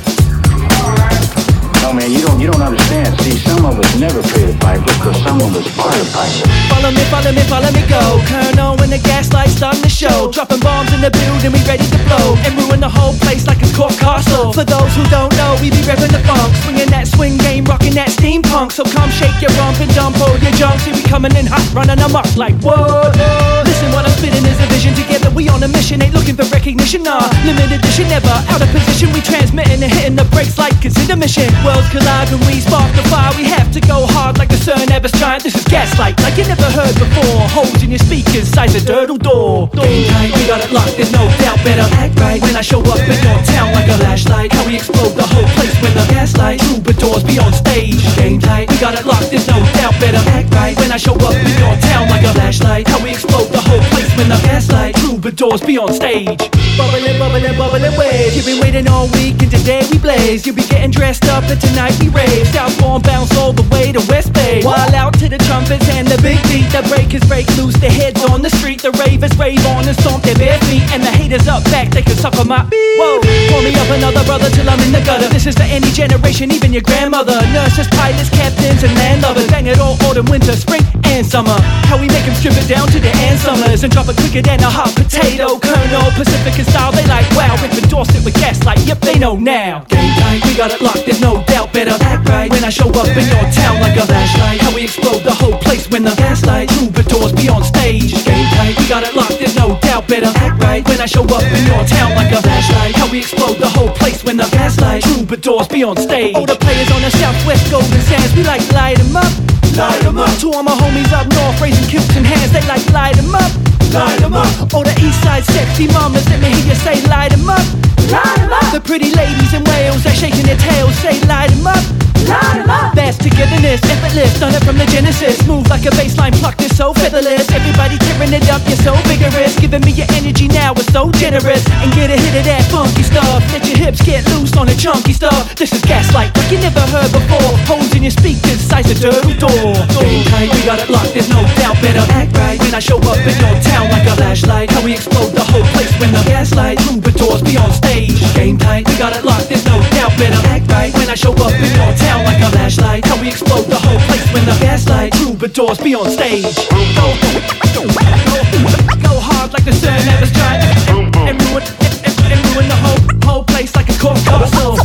No, man, you don't, you don't understand. See, some of us never play the piper because some of us are the piper. Follow me, follow me, follow me, go. Colonel when the gaslight's starting to show. Dropping bombs in the building, we ready to blow. And ruin the whole place like a court castle. For those who don't know, we be repping the funk. Swinging that swing game, rocking that steampunk. So come shake your rump and dump all your junk. See we coming in hot, running amok like what? Listen, what I'm spitting is a vision. Together we on a mission, ain't looking for recognition. Nah, limited edition, never out of position. We transmitting and hitting the brakes like consider mission. Worlds collide when we spark the fire. We have to go hard like the Cern Everest giant. This is gaslight like you never heard before. Holes in your speakers, size a dirtle door. Game tight, we got it locked, there's no doubt. Better act right when I show up in your town like a flashlight. How we explode the whole place when the gaslight. Troubadours be on stage. Game tight, we got it locked, there's no doubt. Better act right when I show up in your town like a flashlight. How we explode the whole place when the gaslight. Troubadours be on stage. Bubbling, bubbling, bubbling waves. You've been waiting all week and today we blaze. You'll be getting dressed up and tonight we rave. Southbound bounce all the way to West Bay. While out to the trumpets and the big beat. The breakers break loose, their heads on the street. The ravers rave on and stomp their bare feet. And the haters up back, they can suck on my beat. Whoa, pour me up another brother till I'm in the gutter. This is for any generation, even your grandmother. Nurses, pilots, captains, and landlubbers. Bang it all autumn, winter, spring, and summer. How we make them strip it down to the end summers. And drop it quicker than a hot potato. Colonel, Pacifica style, they like wow. Rick Dorset with gaslight, yep, they know now. Game time, we got it locked, there's no doubt. Better act right when I show up in your town like a flashlight. How we explode the whole place when the gaslight. Troubadours be on stage. Game tight, we got it locked, there's no doubt. Better act right when I show up in your town like a flashlight. How we explode the whole place when the gaslight. Troubadours be on stage. All the players on the Southwest Golden Sands, we like light 'em up, light 'em up. To all my homies up north, raising kilts and hands, they like light 'em up, light 'em up. All the east side sexy mamas, let me hear you say light 'em up, light 'em up. The pretty ladies in Wales, they shaking their tails, say light 'em up, light 'em up. That's togetherness, effortless, done it from the genesis. Move like a baseline, plucked it so featherless. Everybody tearing it up, you're so vigorous. Giving me your energy now, it's so generous. And get a hit of that funky stuff. Let your hips get loose on the chunky stuff. This is gaslight like you never heard before. Holes in your speakers, size a dirty door. Game tight, we got it locked, there's no doubt. Better act right when I show up in your town like a flashlight. How we explode the whole place when the gaslight. Troubadours be on stage. Game tight, we got it locked, there's no doubt. Better act right when I show up in your town like a flashlight. How we explode the whole place when the gaslight. Troubadours be on stage. Go, go, go, go hard like the Cern Everest giant. And, and ruin, and, and ruin the whole whole place like a court castle.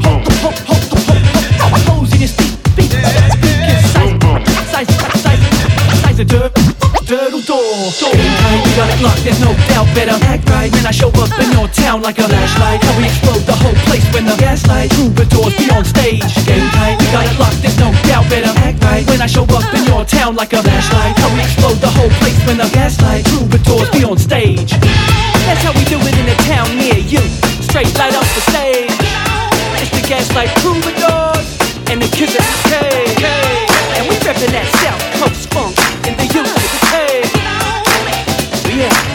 Holes in your speak, speak, speakers, size, size, size, size a dirt, dirtle door. Game tight, we got it locked, there's no doubt. Better act right when I show up in your town like a flashlight. How we explode the whole place when the gaslight. Troubadours be on stage. Game tight, we got it locked, there's no doubt. Better act right when I show up in your town like a flashlight. How we explode the whole place when the gaslight. Troubadours be on stage. That's how we do it in a town near you. Straight light up the stage. It's the gaslight Troubadours and the kids of the cave. And we reppin' that South Coast funk in the U K. Yeah.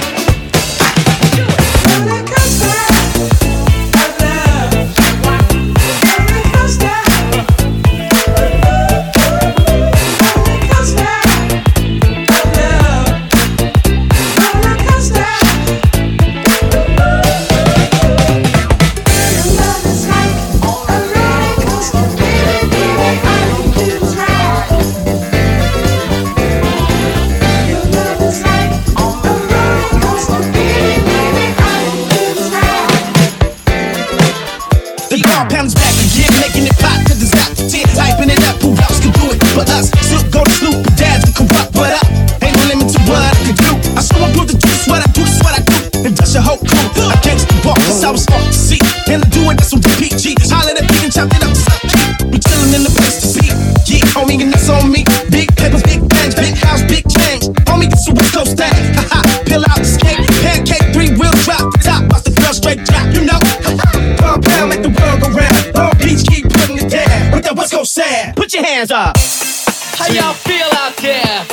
For us, Snoop go to Snoop, dads we corrupt, but up. Ain't no limit to what I can do. I show up with the juice, what I do, this what I do. And that's your whole crew. I can't walk, cause I was smart to see. And I do it, that's on D P G. Holler that beat and chop it up, suck. We chillin' in the place to see. Yeah, homie, and that's on me. Big papers, big bangs, big house, big change. Homie, get some West Coast thing. Ha ha, peel out the skate. Pancake, three wheel drop. The top, watch the girl straight drop, you know. Pound, pound, make the world go round. Long Beach, keep putting it down. With that West Coast sound. Put your hands up. How y'all feel out there?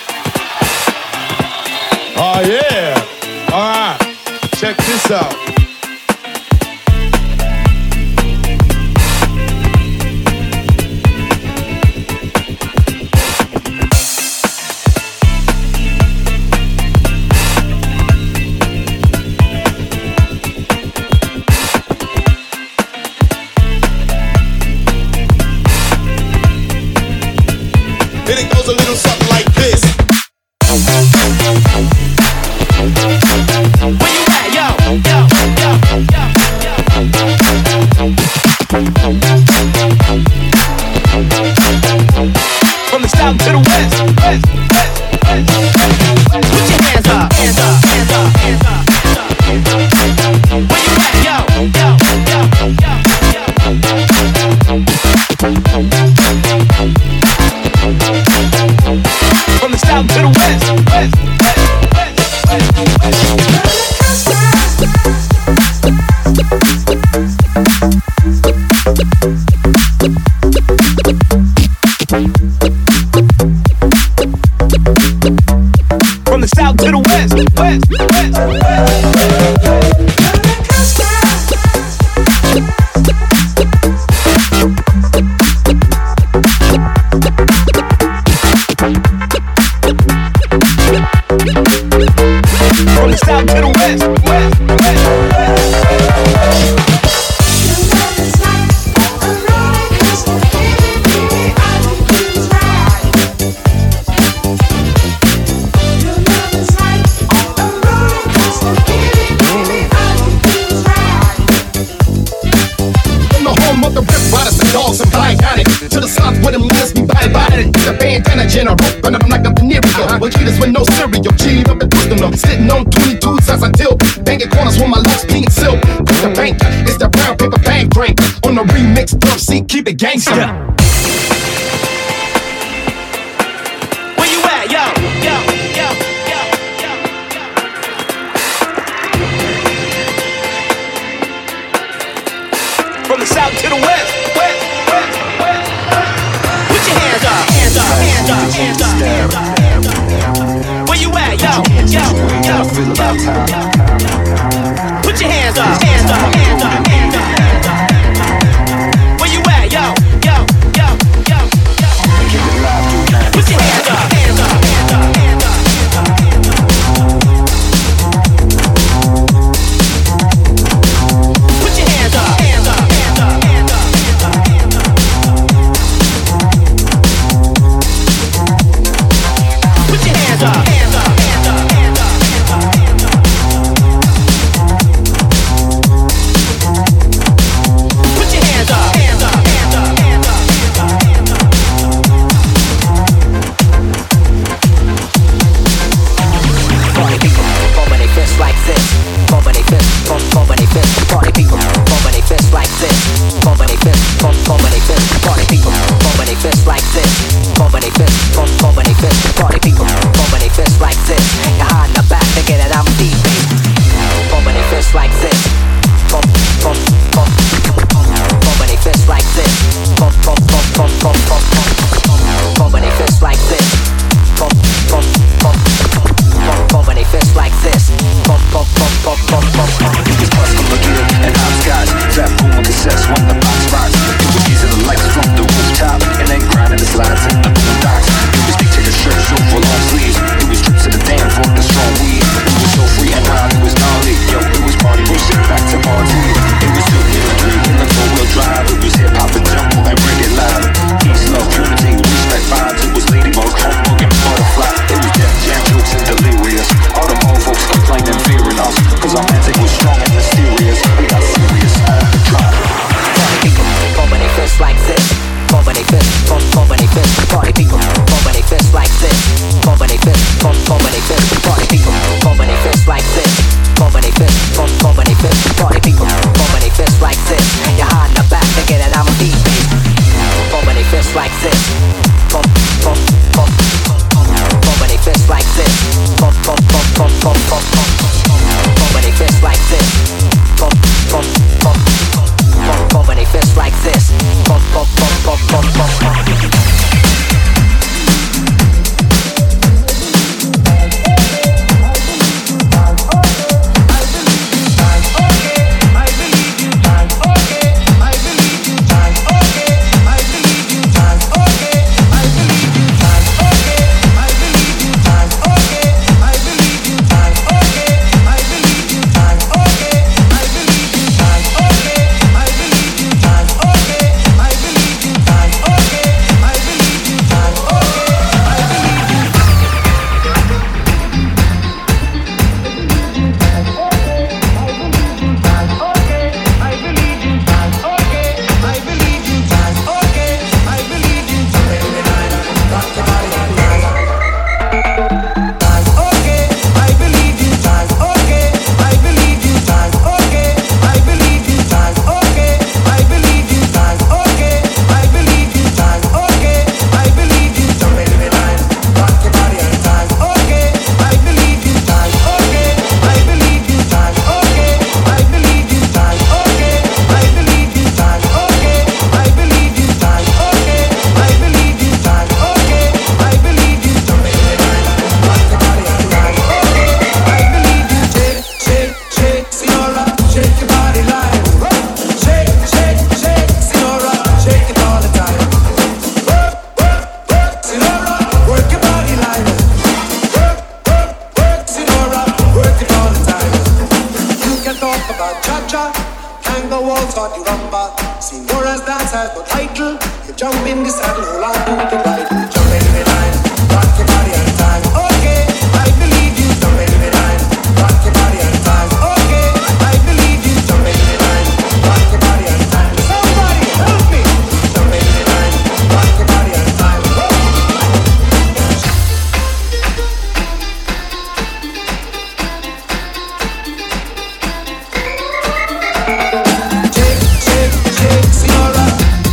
Oh yeah. Alright. Check this out. From the south to the west, west, west, from the south to the west, west, west, dogs and blind got it. To the south where them niggas be body body. The bandana general, run up like a venereal. With cheaters with no cereal, cheat up and twisting them. Sitting on twenty-twos as I tilt. Banging corners with my locks pink and silk. Cause the bank is the brown paper bag drink. On the remix drum seat, keep it gangsta. where you at, yo, yo, yo, yo, yo, yo. From the south to the west. Hands up, hands up, hands up, hands up, hands up. Where you at, yo, yo, yo, yo. Put your hands up, hands up, hands up, hands up, hands up. Where you at, yo, yo, yo, yo, yo. Put your hands up, hands up, hands up, hands up. Put your hands up, hands up, hands up, hands up, hands up. Put your hands up, hands up, hands up, hands up, hands up, hands up. a waltz or the rumba. Senora's dance has no title. You jump in the saddle, hold on to the bridle. Jump in the line, rock your body and time. Okay, I believe you. Jump in the line, rock your body and time. Okay, I believe you. Jump in the line, rock your body and time. Somebody help me. Jump in the line, rock your body and time. Shake, shake, shake, Senora.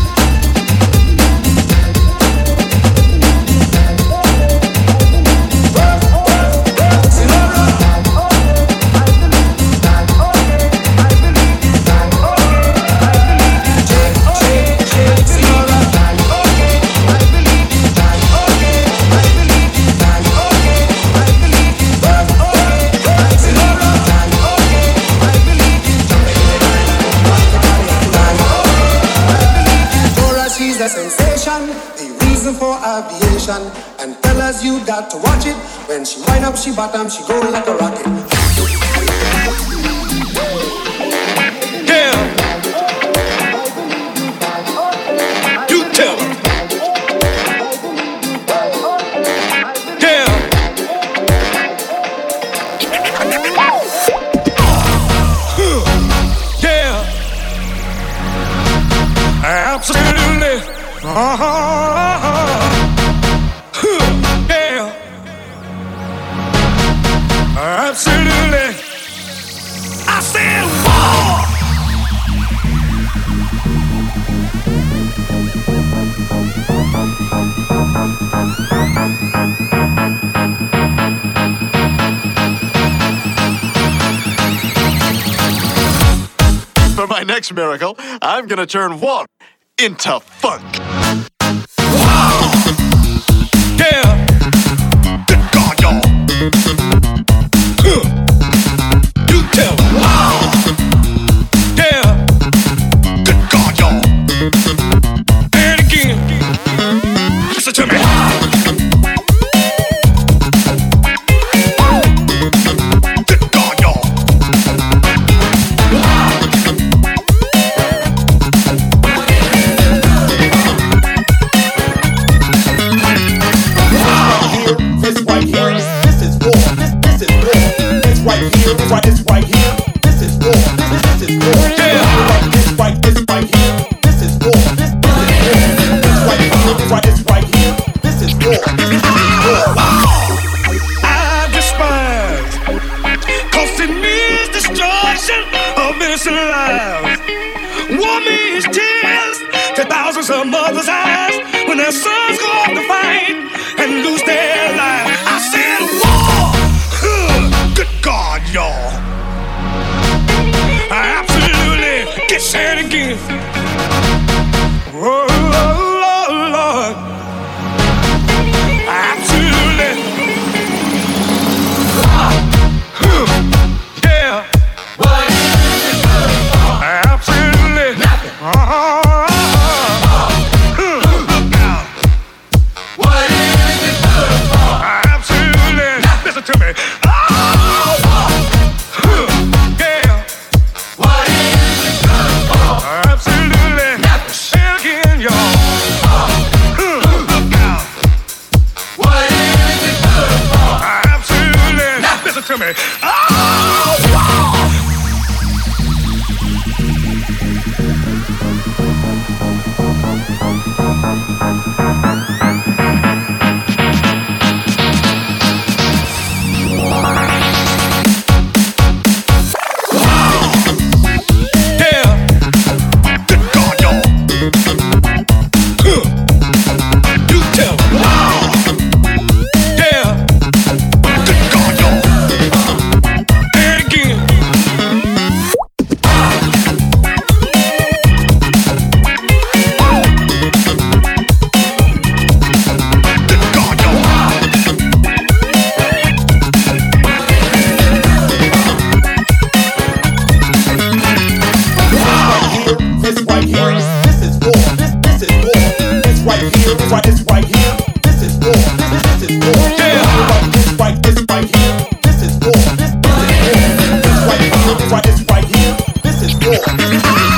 She's a sensation, the reason for aviation. And fellas, you got to watch it. When she wind up, she bottom, she go like a rocket. Yeah. You tell her. Yeah. Yeah. Absolutely. Uh-huh. Yeah. Absolutely. I said war. For my next miracle, I'm gonna turn war into funk. Yeah. Good God, y'all. Huh. You tell them. Yeah. Good God, y'all. And again. Listen to me. Good God, y'all. This right here, this is war. This, this is war. This right here, this right, this right here, this is war. This, this is war. Yeah. This right, this right here, this is war. This, this is war. This right here, this right, this right here, this is war. This, this is war. I despise, cause it means destruction of innocent lives. War means tears to thousands of mothers' eyes when their sons go off to fight and lose their lives. I said war! Huh. Good God, y'all. I absolutely get sad again. Oh, Lord, Lord. Absolutely. Yeah. What is it good for? Absolutely. Nothing. Uh-huh. What is it good for? Absolutely. Nothing. Listen to me. Yeah. What is it good for? Absolutely. Nothing. Say it again, y'all. What is it good for? Absolutely. Nothing. Listen to me. Oh, wow.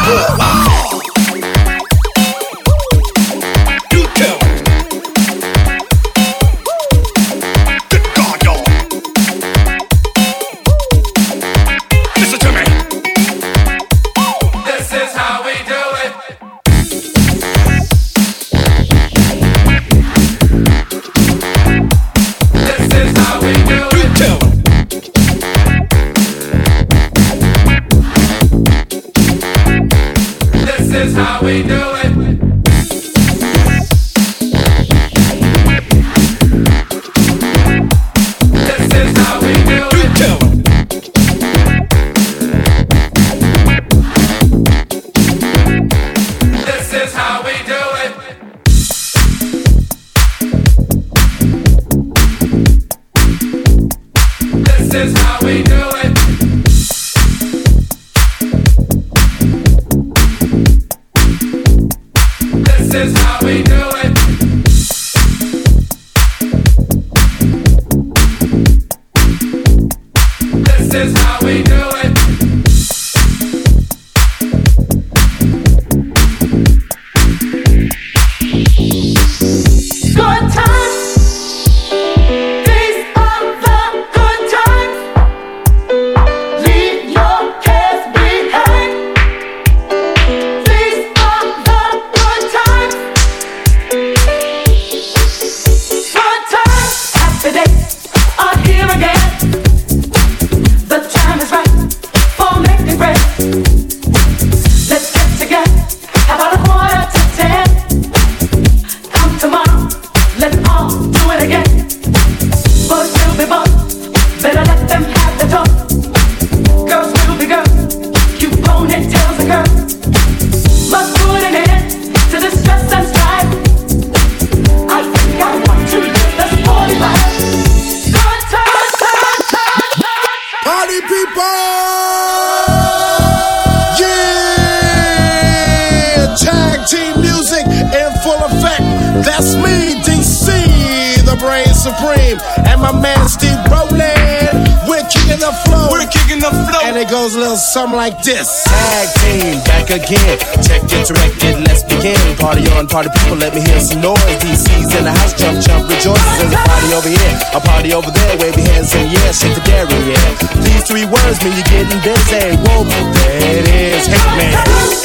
Something like this. Tag team, back again. Check it, direct it, let's begin. Party on, party people, let me hear some noise. D C's in the house, jump, jump, rejoice. There's a party over here, a party over there. Wave your hands in the air, shake the dairy, yeah. These three words mean you're getting busy. Whoa, there it is, hit me.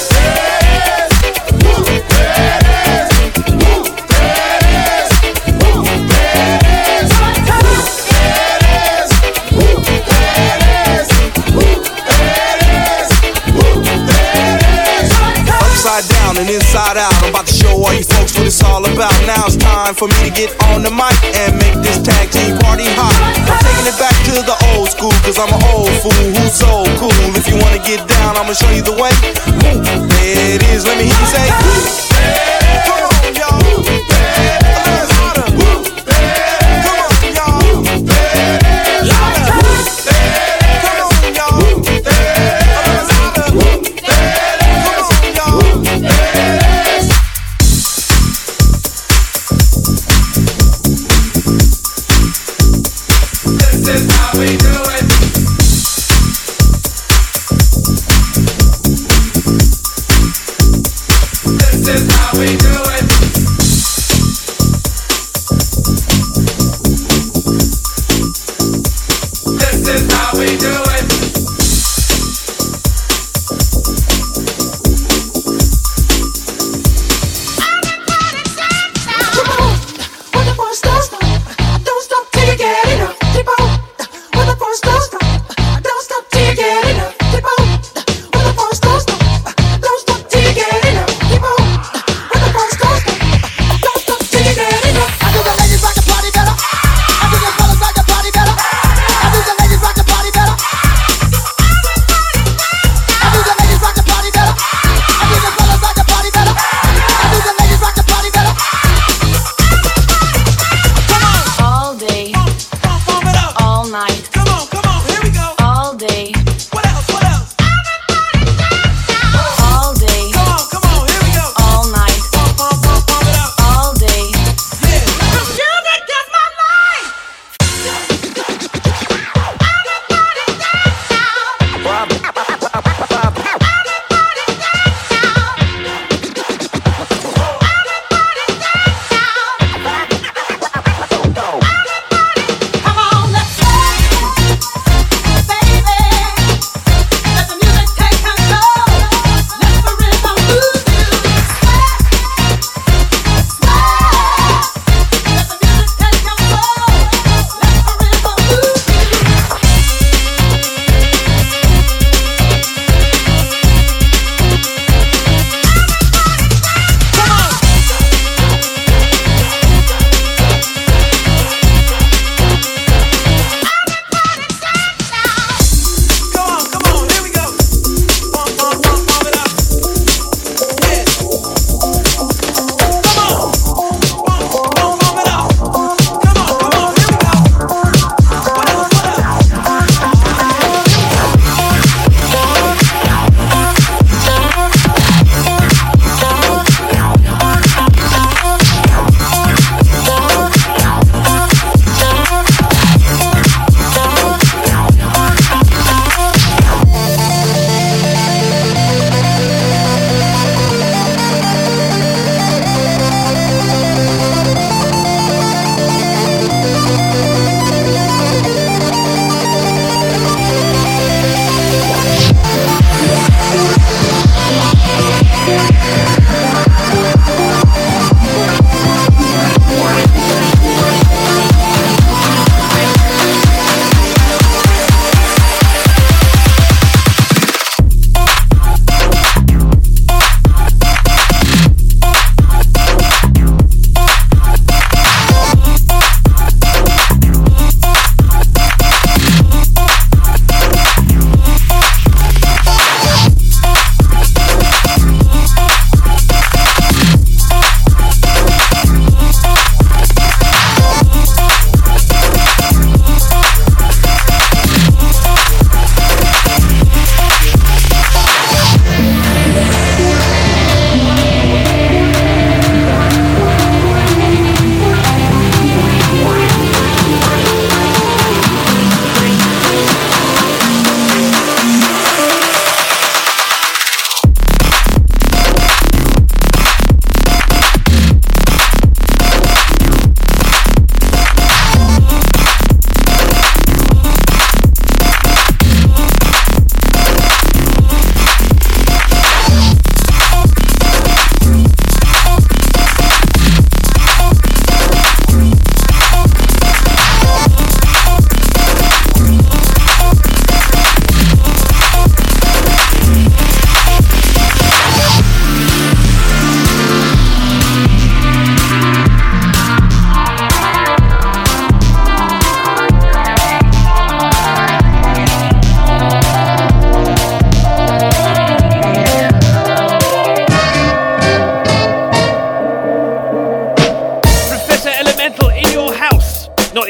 Down and inside out, I'm about to show all you folks what it's all about. Now it's time for me to get on the mic and make this tag team party hot. I'm taking it back to the old school, cause I'm an old fool who's so cool. If you wanna get down, I'ma show you the way. Ooh, there it is, let me hear you say ooh, come on y'all.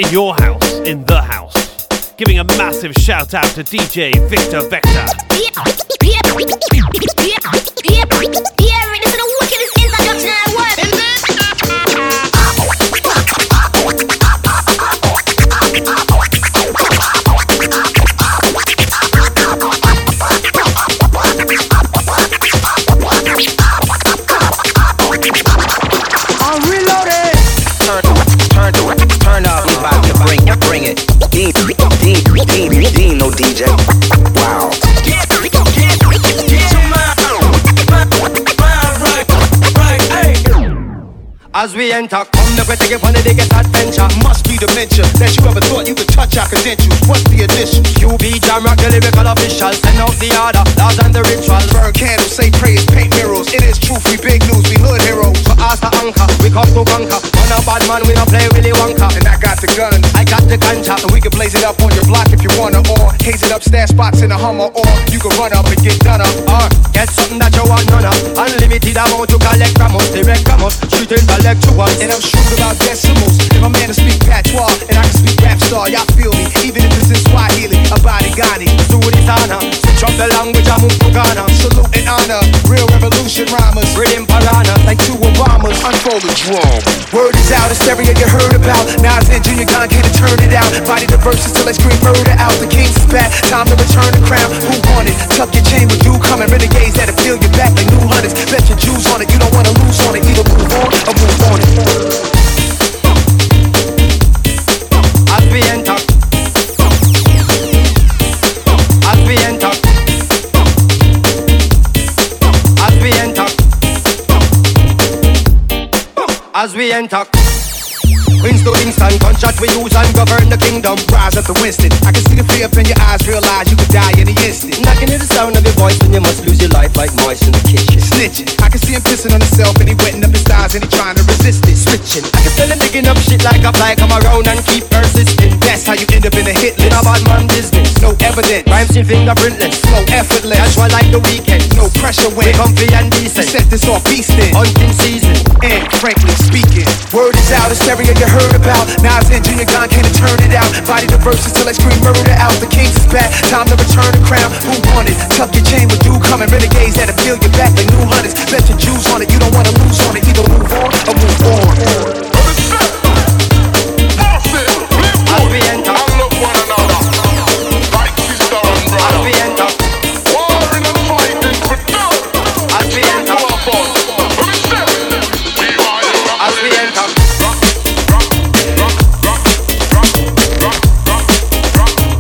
in your house, in the house. Giving a massive shout out to D J Victor Vector. Yeah, yeah, yeah, yeah, yeah, this is the wickedest introduction I want. I'm reloaded. Turn, turn, turn up. We about to bring it, bring it. Dean, Dean, Dean, Dean, no D J. Wow. As we enter, come the way to get one of the get adventure. Must be dementia that you ever thought you could touch our credentials. What's the initials? You be Jam Rock, the lyrical official. Send out the order, laws and the rituals. Burn candles, say prayers, paint mirrors. It is truth, we big news, we hood heroes. So ask the anchor, we come to conquer. On a bad man, we don't play Willy Wonka. And I got the gun, I got the ganja. and we can blaze it up on your block if you wanna. Or haze it up, stash spots in a Hummer. Or you can run up and get done up. Or get something that you want none of. Unlimited amount to collect from us. Direct from us, street intellectuals. And I'm shrewd about decimals. And my man to speak patois, and I can speak rap star. Y'all feel me? Even if it's in Swahili, a body Ghani. Zuri Sana, switch up the language, I move to Ghana. Salute and honor, real revolution rhymers. Rhythm Parana, like two Obamas. Unfold the drum. Word is out, hysteria you heard about. Nas and Junior Gong can't turn it out. Body the verses till they scream murder out. The king's is back, time to return the crown. Who won it? Tuck your chain with you coming. Renegades that'll peel your back like new hunters. Bet your Jews on it, you don't wanna lose on it. Either move on or move on it. As we enter, as we enter, as we enter, as we enter. Queens to Kingston, gunshot we use and govern the kingdom. Rise up to Winston. I can see the fear up in your eyes, realize you could die in an instant. And I can hear the sound of your voice when you must lose your life like mice in the kitchen. Snitching, I can see him pissing on himself and he wetting up his thighs and he trying to resist it. Switching, I can tell him digging up shit like a fly, come around and keep persisting. That's how you end up in a hit In list. a bad man business, No evidence, rhymes in fingerprintless, flow effortless. casual like the weekend. No pressure We when comfy and we decent, set this off beastin'. hunting season. And frankly speaking, word is out, hysteria you heard about. Nas and Junior Gong can't turn it out. Body the verses till they scream murder out. The king's is back, time to return the crown. Who won it? Tuck your chain with you coming. Renegades that'll peel your back like new hunters. Bet your Jews on it, you don't wanna lose on it. Either move on or move on. As we enter, as we enter, as we enter, as we enter.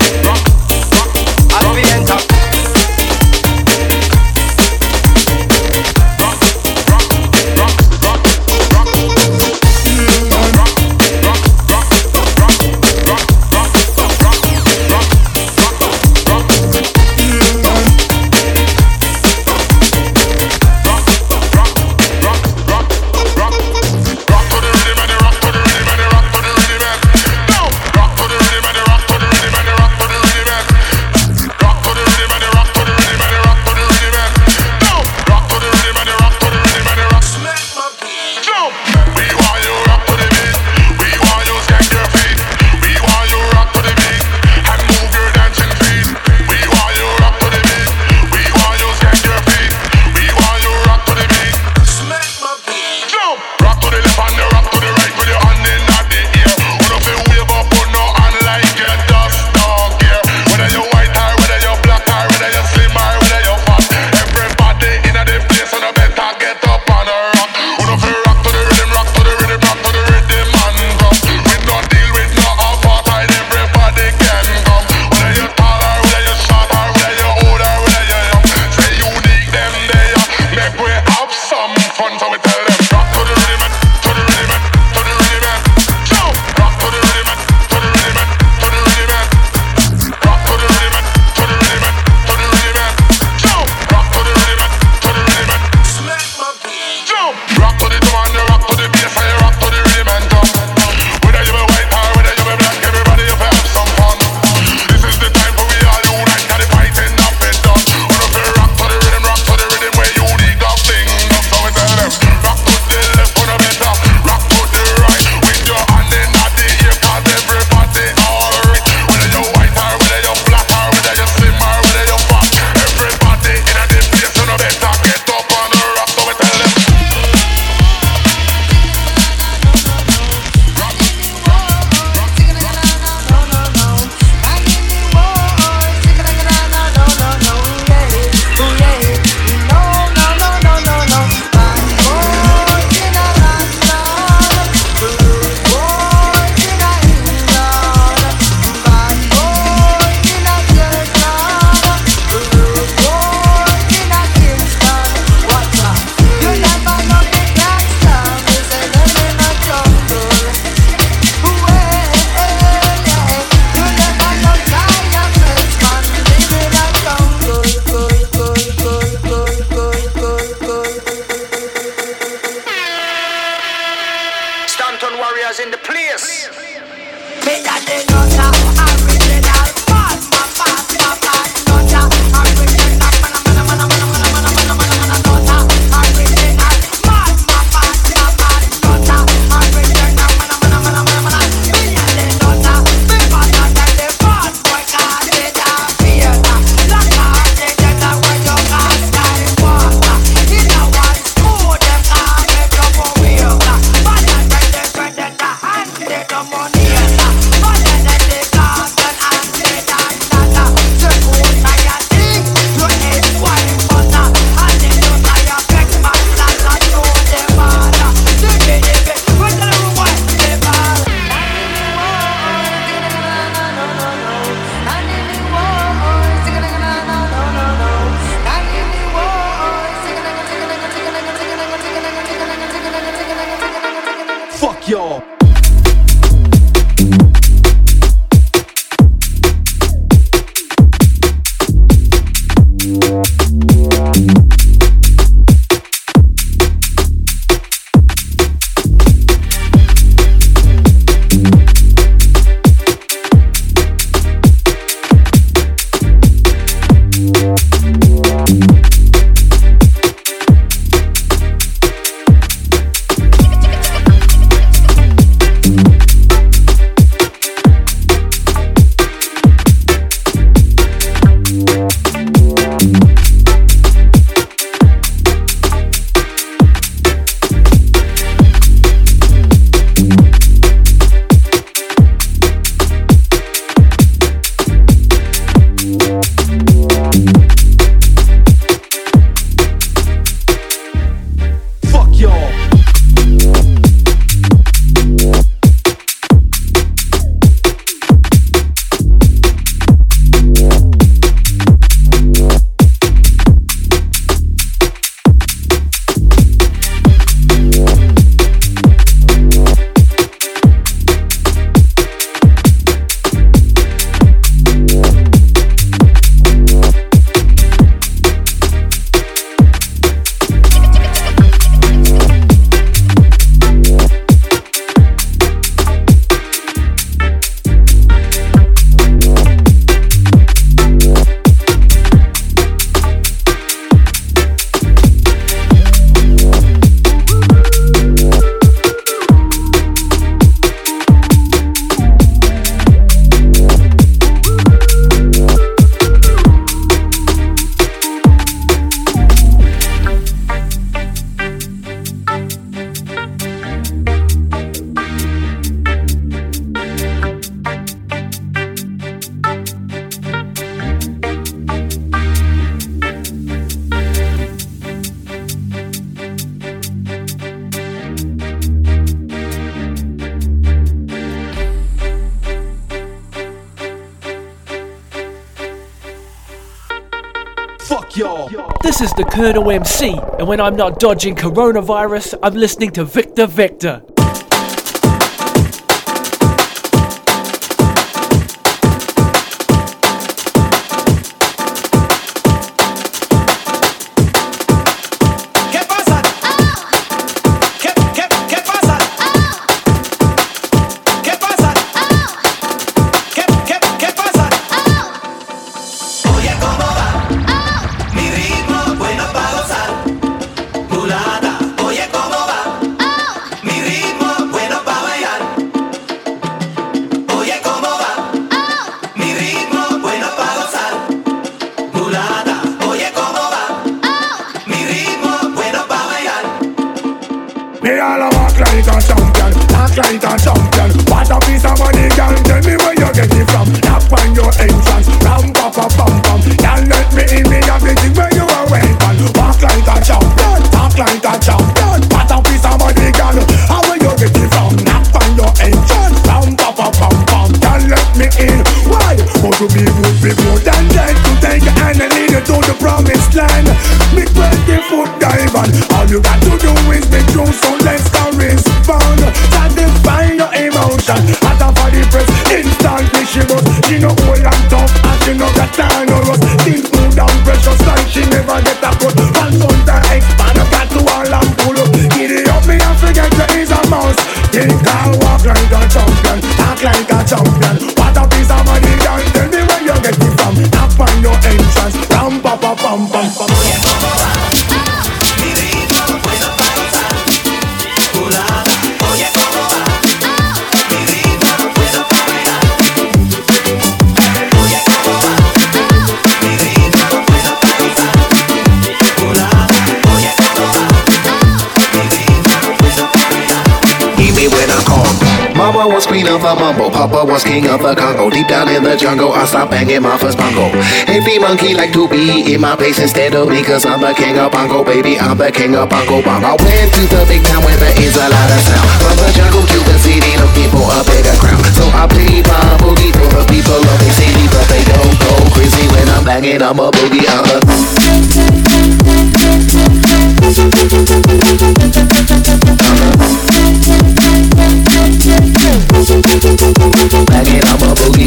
As we enter, Gangsters in the place. Me and the Nutter, original bad, bad, bad, bad, bad, Nutter, original, mana, mana, mana, mana, mana, mana, mana, mana, mana, Nutter, original, bad, bad, bad, bad, bad, Nutter, original, mana, mana, mana, mana, mana. Me and the Nutter, we better than the bad boy, 'cause they don't fear that. Like how they get that when you cast like water. In a one school, them can't make you go weird. Better than the predator and the dominator. Better than the garden and the dandata. The good fire thing, you eat white butter. And then you fire big man, that I know the mother. The baby, when the white the ball. Fuck y'all. Fuck y'all. Fuck y'all. This is the Colonel M C, and when I'm not dodging coronavirus, I'm listening to Victor Victor. Me all a walk like a champion, talk like a champion. What a piece of money, girl, tell me where you get it from. Knock on your entrance, ram pa pa pam pam. Can't let me in, me have the thing where you are waiting. Walk like a champion, talk like a champion. What a piece of money, girl, how where you get it from. Knock on your entrance, ram pa pa pam pam. Can't let me in, why? Want to be good, be more than that. To take your hand and lead you to the promised land. Me twenty foot dive on, all you got to do is be true. So let's correspond, satisfy your emotion. At a for the press, instantly she was. She no old and tough, and she no got time no rust. Things move down precious like she never get a cut. One son to expand, got to all and pull up. Giddy up, me and forget there is a mouse. Think I'll walk like Mama was queen of the mumble, Papa was king of the Congo. Deep down in the jungle, I stopped banging my first bongo. Every monkey like to be in my place instead of me, cause I'm the king of bongo, baby, I'm the king of bongo bong. I went to the big town where there is a lot of sound. From the jungle to the city, looking for a bigger crown. So I play my boogie for the people of the city, but they don't go crazy when I'm banging on my boogie. I'm a banging on my boogie.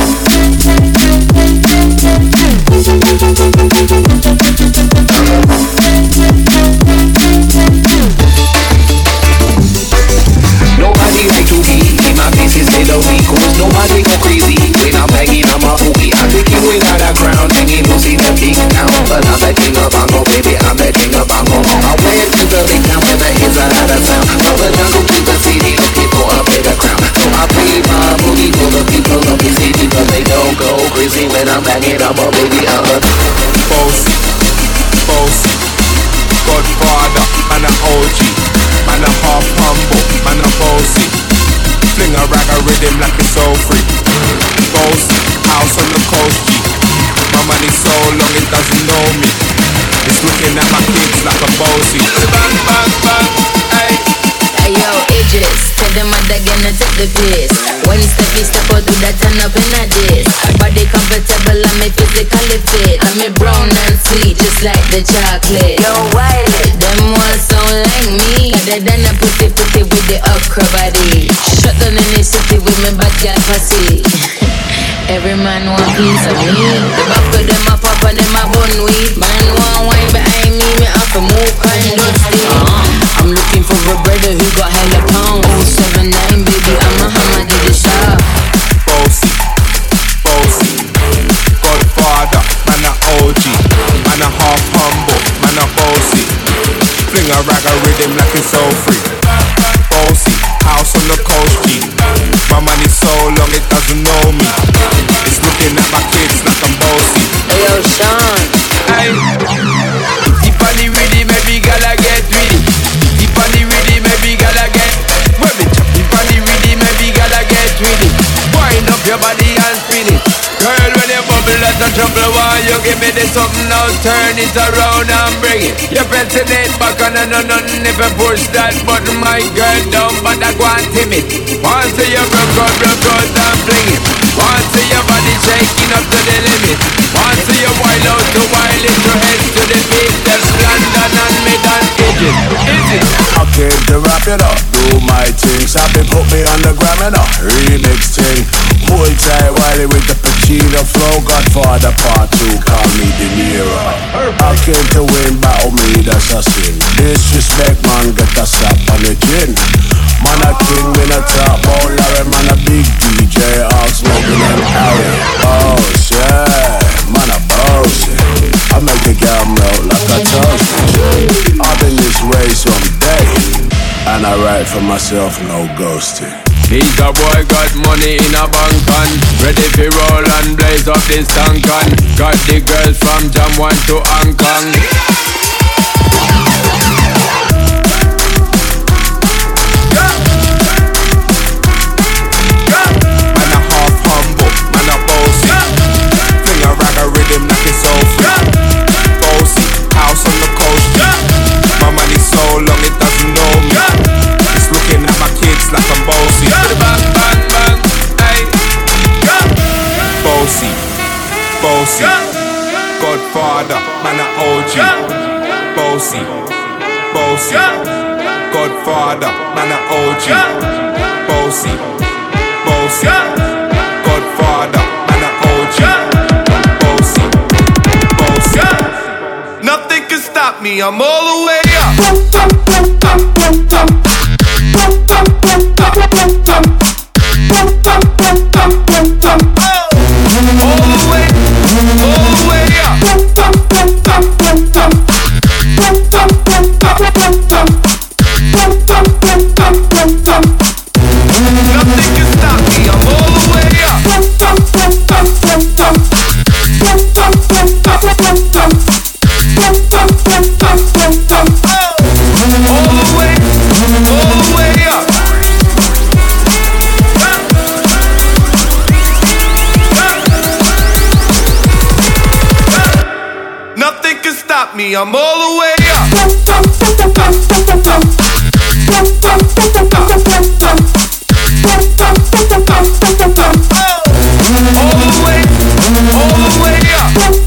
Nobody like to be in my faces, they don't be cause nobody go crazy when I'm banging on my boogie. I'm the king without a crown, hanging to see the big town, but I'm the king of bongo, baby, I'm the king of bongo. I went to the big town where there is a lot of sound. From the jungle to the city, looking for a bigger crown. So I play my boogie for the people of the city, but they don't go crazy when I'm banging on my boogie. I'm a bossy, bossy, Godfather, man a O G, man a half humble, man a bossy. Fling a rag a rhythm like it's so free. Bossy, house on the coast G. My money so long it doesn't know me. It's looking at my kids like a bossy. Bang, bang, bang, hey. Hey yo, Idris, tell them I'm gonna take the piss. When step you step out to that turn up in a this. Body comfortable, I'm a physically fit. I'm a brown and sweet, just like the chocolate. Yo, Wiley, them ones sound like me. Other than a pretty pretty with the okra body. Shut down in the city with me bad girl pussy. Every man want piece of me. The back of them a pop and them a bun weed. Man want wine behind me, me have to move and dusty. uh, I'm looking for a brother who got hella pound. Oh seven nine baby, I'm a hammer to the shop. Bossy, bossy, Godfather, man a O G, man a half humble, man a bossy. Fling a rag a rhythm like it's so free. Bossy, house on the coast G. My money so long it doesn't know me. It's looking at my kids like I'm bossy. Hey yo, Sean. Hey, deep on the rhythm, every gala get with it. Deep on the rhythm, every gala get with it. Deep on the rhythm, every gala get with it. Wind up your body and spin it. Girl, when you bubble, that's a trouble. Why you give me this something now? Turn it around and bring it. You're pressing it back on and on, nothing if you push that button, my girl, down, but I go and timid. Want to you broke out, broke out and fling it. Want to your body shaking up to the limit. Want to you wild out to wild it, your head to the beat. That's London and mid and Egypt. Is it? I came to wrap it up, do my thing. Sabi put me on the gram and a remix thing. Hold tight Wiley with the Pacino flow. Godfather part two, call me De Niro. I came to win, battle me, that's a sin. Disrespect man, get a slap on the chin. Man a king, win a top, oh Larry, man a big D J, all smoking and Harry. Boss, yeah, man a boss. I make the girl melt like a toast. I've been this way someday, and I write for myself, no ghosting. He's a boy, got money in a bank on. Ready for roll and blaze up this tank on. Got the girls from Jam one to Hong Kong. Man a half humble, man a bossy. Fling a rag a rhythm like it's so free. Bossy, house on the coast G. My money so long it doesn't know me. It's looking at my kids like I'm bossy. Bang, bang, bang, hey. Bossy, bossy, Godfather, man a O G. Bossy, bossy, Godfather, man a O G. Bossy, bossy, Godfather, man a O G. Bossy, bossy. Nothing can stop me, I'm all the way up. me, I'm all the way up. All the way, all the way up.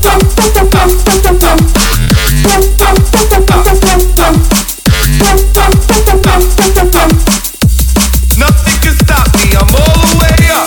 Nothing can stop me, I'm all the way up.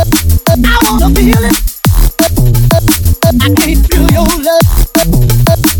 I wanna feel it. I can't feel your love.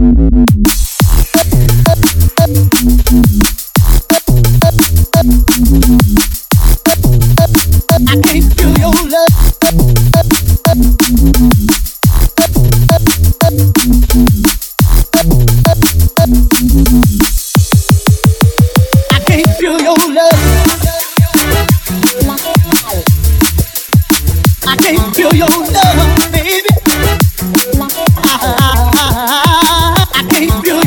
I can't feel your love. I can't feel your love. I can't feel your love, baby. I, I, I, I can't feel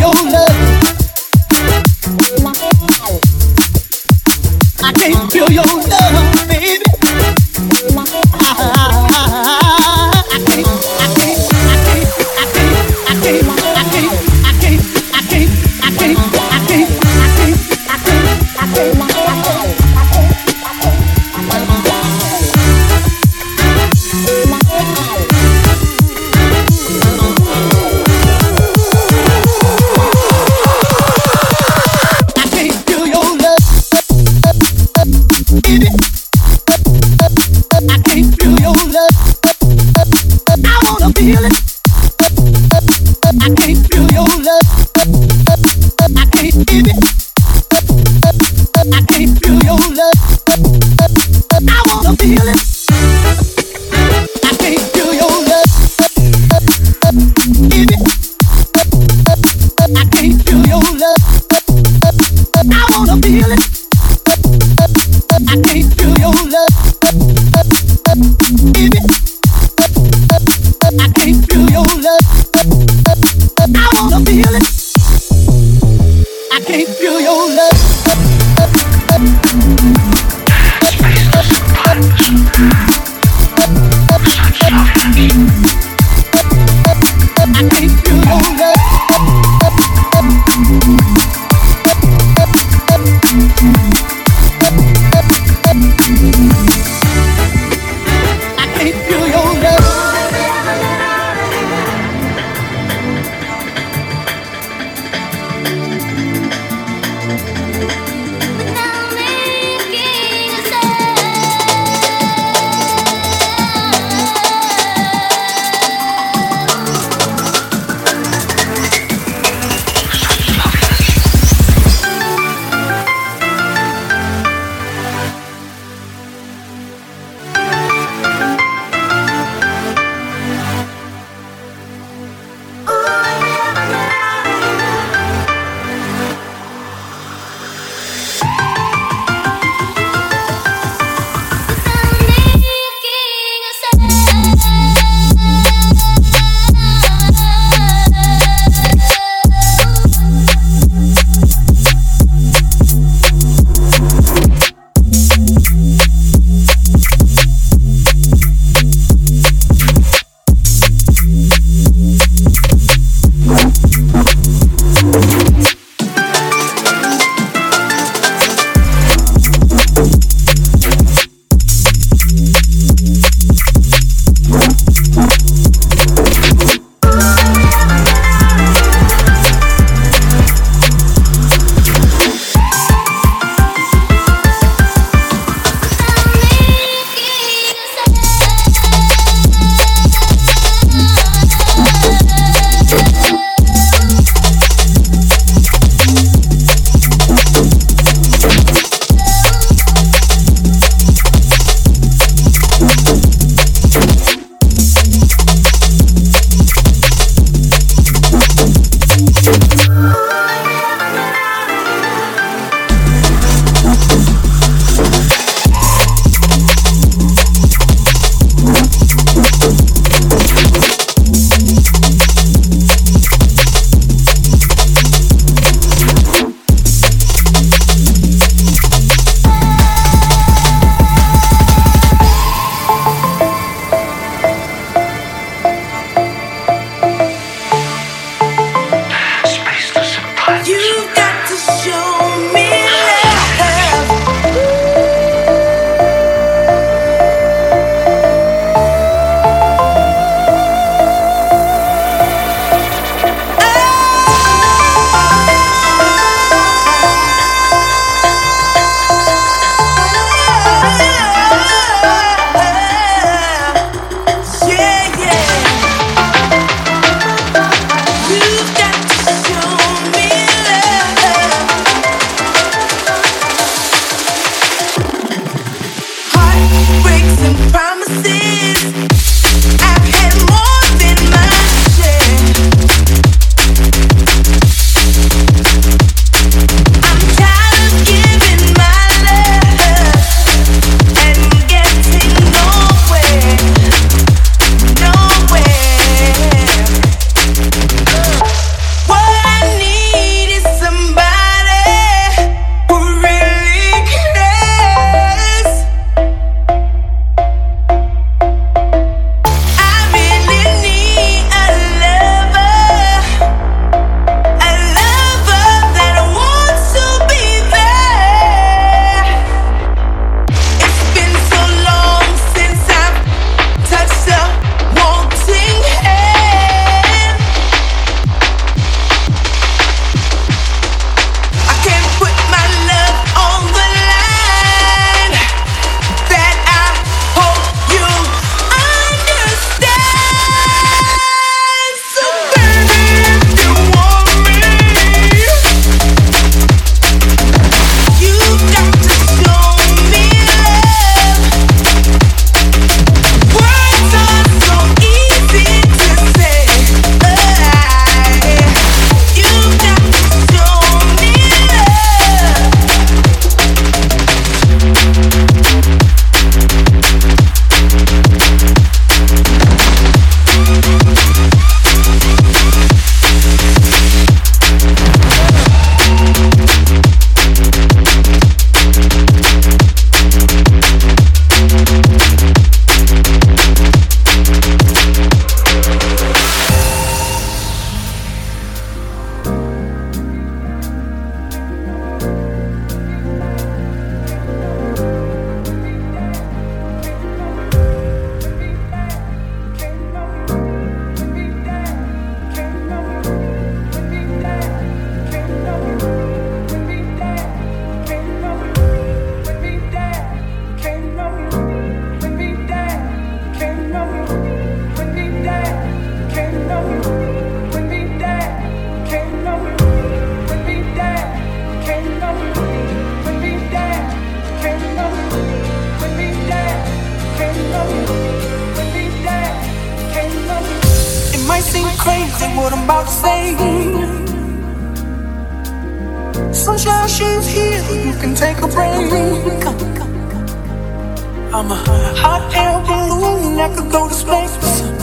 about to say. Sunshine, she's here, you can take a break. I'm a hot air balloon that could go to space.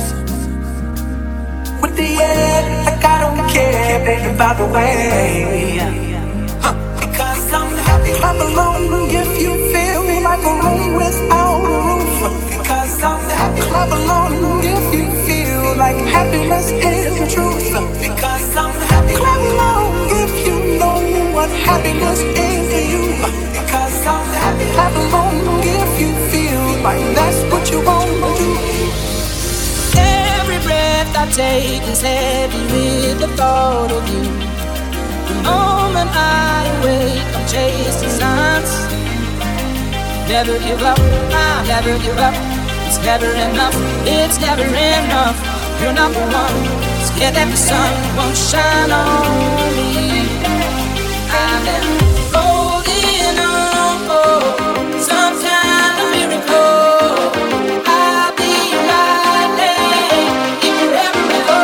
With the air, like I don't care, baby, by the way. Huh. Because I'm happy, clap along if you feel like a room without a roof. Because I'm happy, clap along if you feel like happiness is the truth. Because I'm happy, clap along if you know what happiness is to you. Because I'm happy, clap along if you feel like that's what you want to do. Every breath I take is heavy with the thought of you. The moment I awake, I'm chasing signs. Never give up, I never give up. It's never enough, it's never enough. You're number one. Scared that the sun won't shine on me. I've been holding on for some kind of miracle. I'll be right there if you ever go.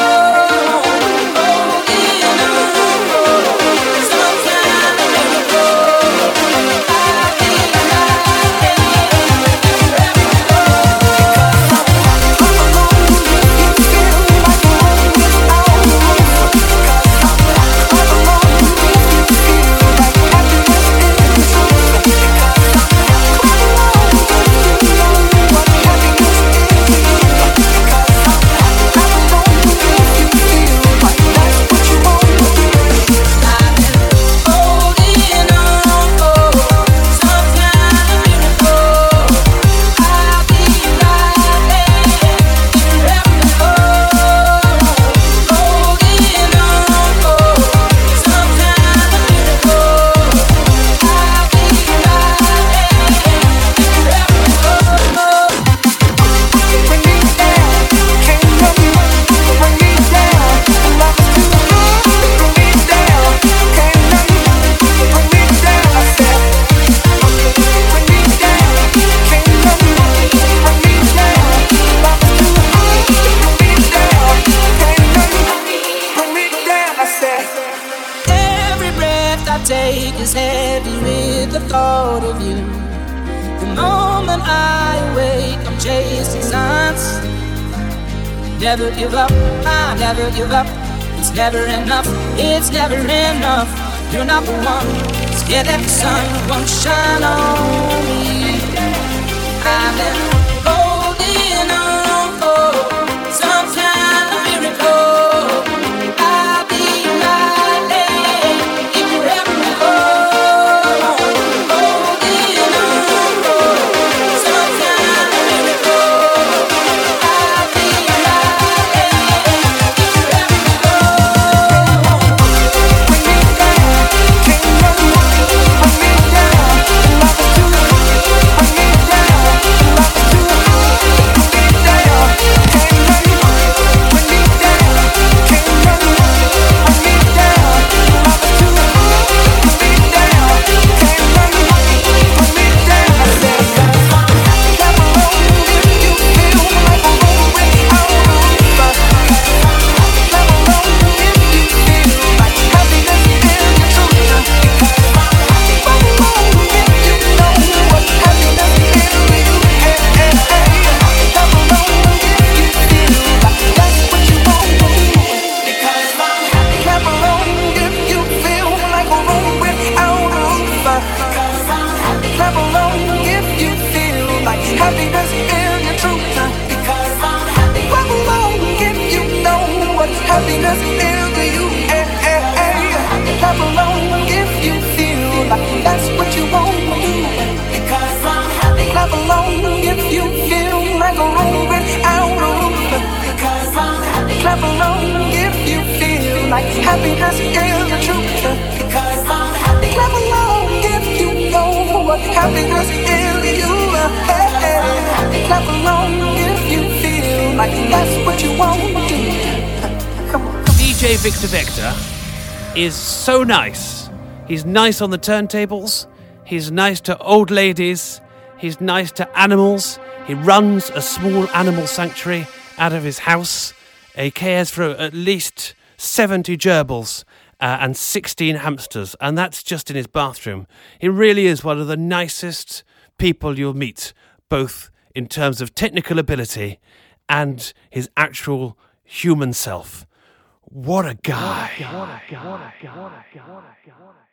Holding on for some kind of miracle. I'll be right there if you ever go. Come along if you feel like a room without a roof. Come along if you feel like happiness is the truth. Come along if you know what happiness is to you. Come along if you feel like that's what you want to do. I've been holding on for some kind of miracle. I'll be right there if you ever go. Holding on for some kind of miracle. I'll be right there if you ever go. Bring me down, can't let me bring me down. Love is too high, bring me down, can't let me bring me down. I said, bring me down, can't let me bring me down. Love is too high, bring me down, can't let me bring me down. I said, every breath I take is heavy with the thought of you. The moment I awake, I'm chasing signs. Never give up, I never give up. It's never enough, it's never enough. You're number one. Scared that the sun won't shine on me. I've been holding on for some kind of miracle. I'll be right there if you ever go. Holding on for some kind of miracle. I'll be right there if you ever go. Bring me down, can't let me bring me down. Love is too high, bring me down. Love is too high, bring me down. Can't let me bring me down. Can't let me bring me down. Love is too high, bring me down. Can't let me bring me down. I said, clap along if you feel like a room without a roof. Clap along if you feel like happiness is the truth. Clap along if you know what happiness is to you. Hey, hey, hey. Clap along if you feel like that's what you want to do. Because I'm happy. Clap along if you feel like a room without a roof. Because I'm happy. Clap along if you feel like happiness is the truth. Because I'm happy. Clap along if you know what happiness is to you. Hey, hey, hey. Clap along if you feel like that's what you want to do. Because I'm happy. Clap along if you feel like a room without a roof. Because I'm happy. Clap along if you feel like happiness is the truth. Because I'm happy. Clap along if you know what happiness is to you. Hey, hey. Clap along if you feel like that's what you want to do. Come on. D J Victor Vector is so nice. He's nice on the turntables. He's nice to old ladies. He's nice to animals. He runs a small animal sanctuary out of his house He cares for at least seventy gerbils uh, and sixteen hamsters, and that's just in his bathroom. He really is one of the nicest people you'll meet, both in terms of technical ability and his actual human self. What a guy. What a guy. What a guy. What a guy.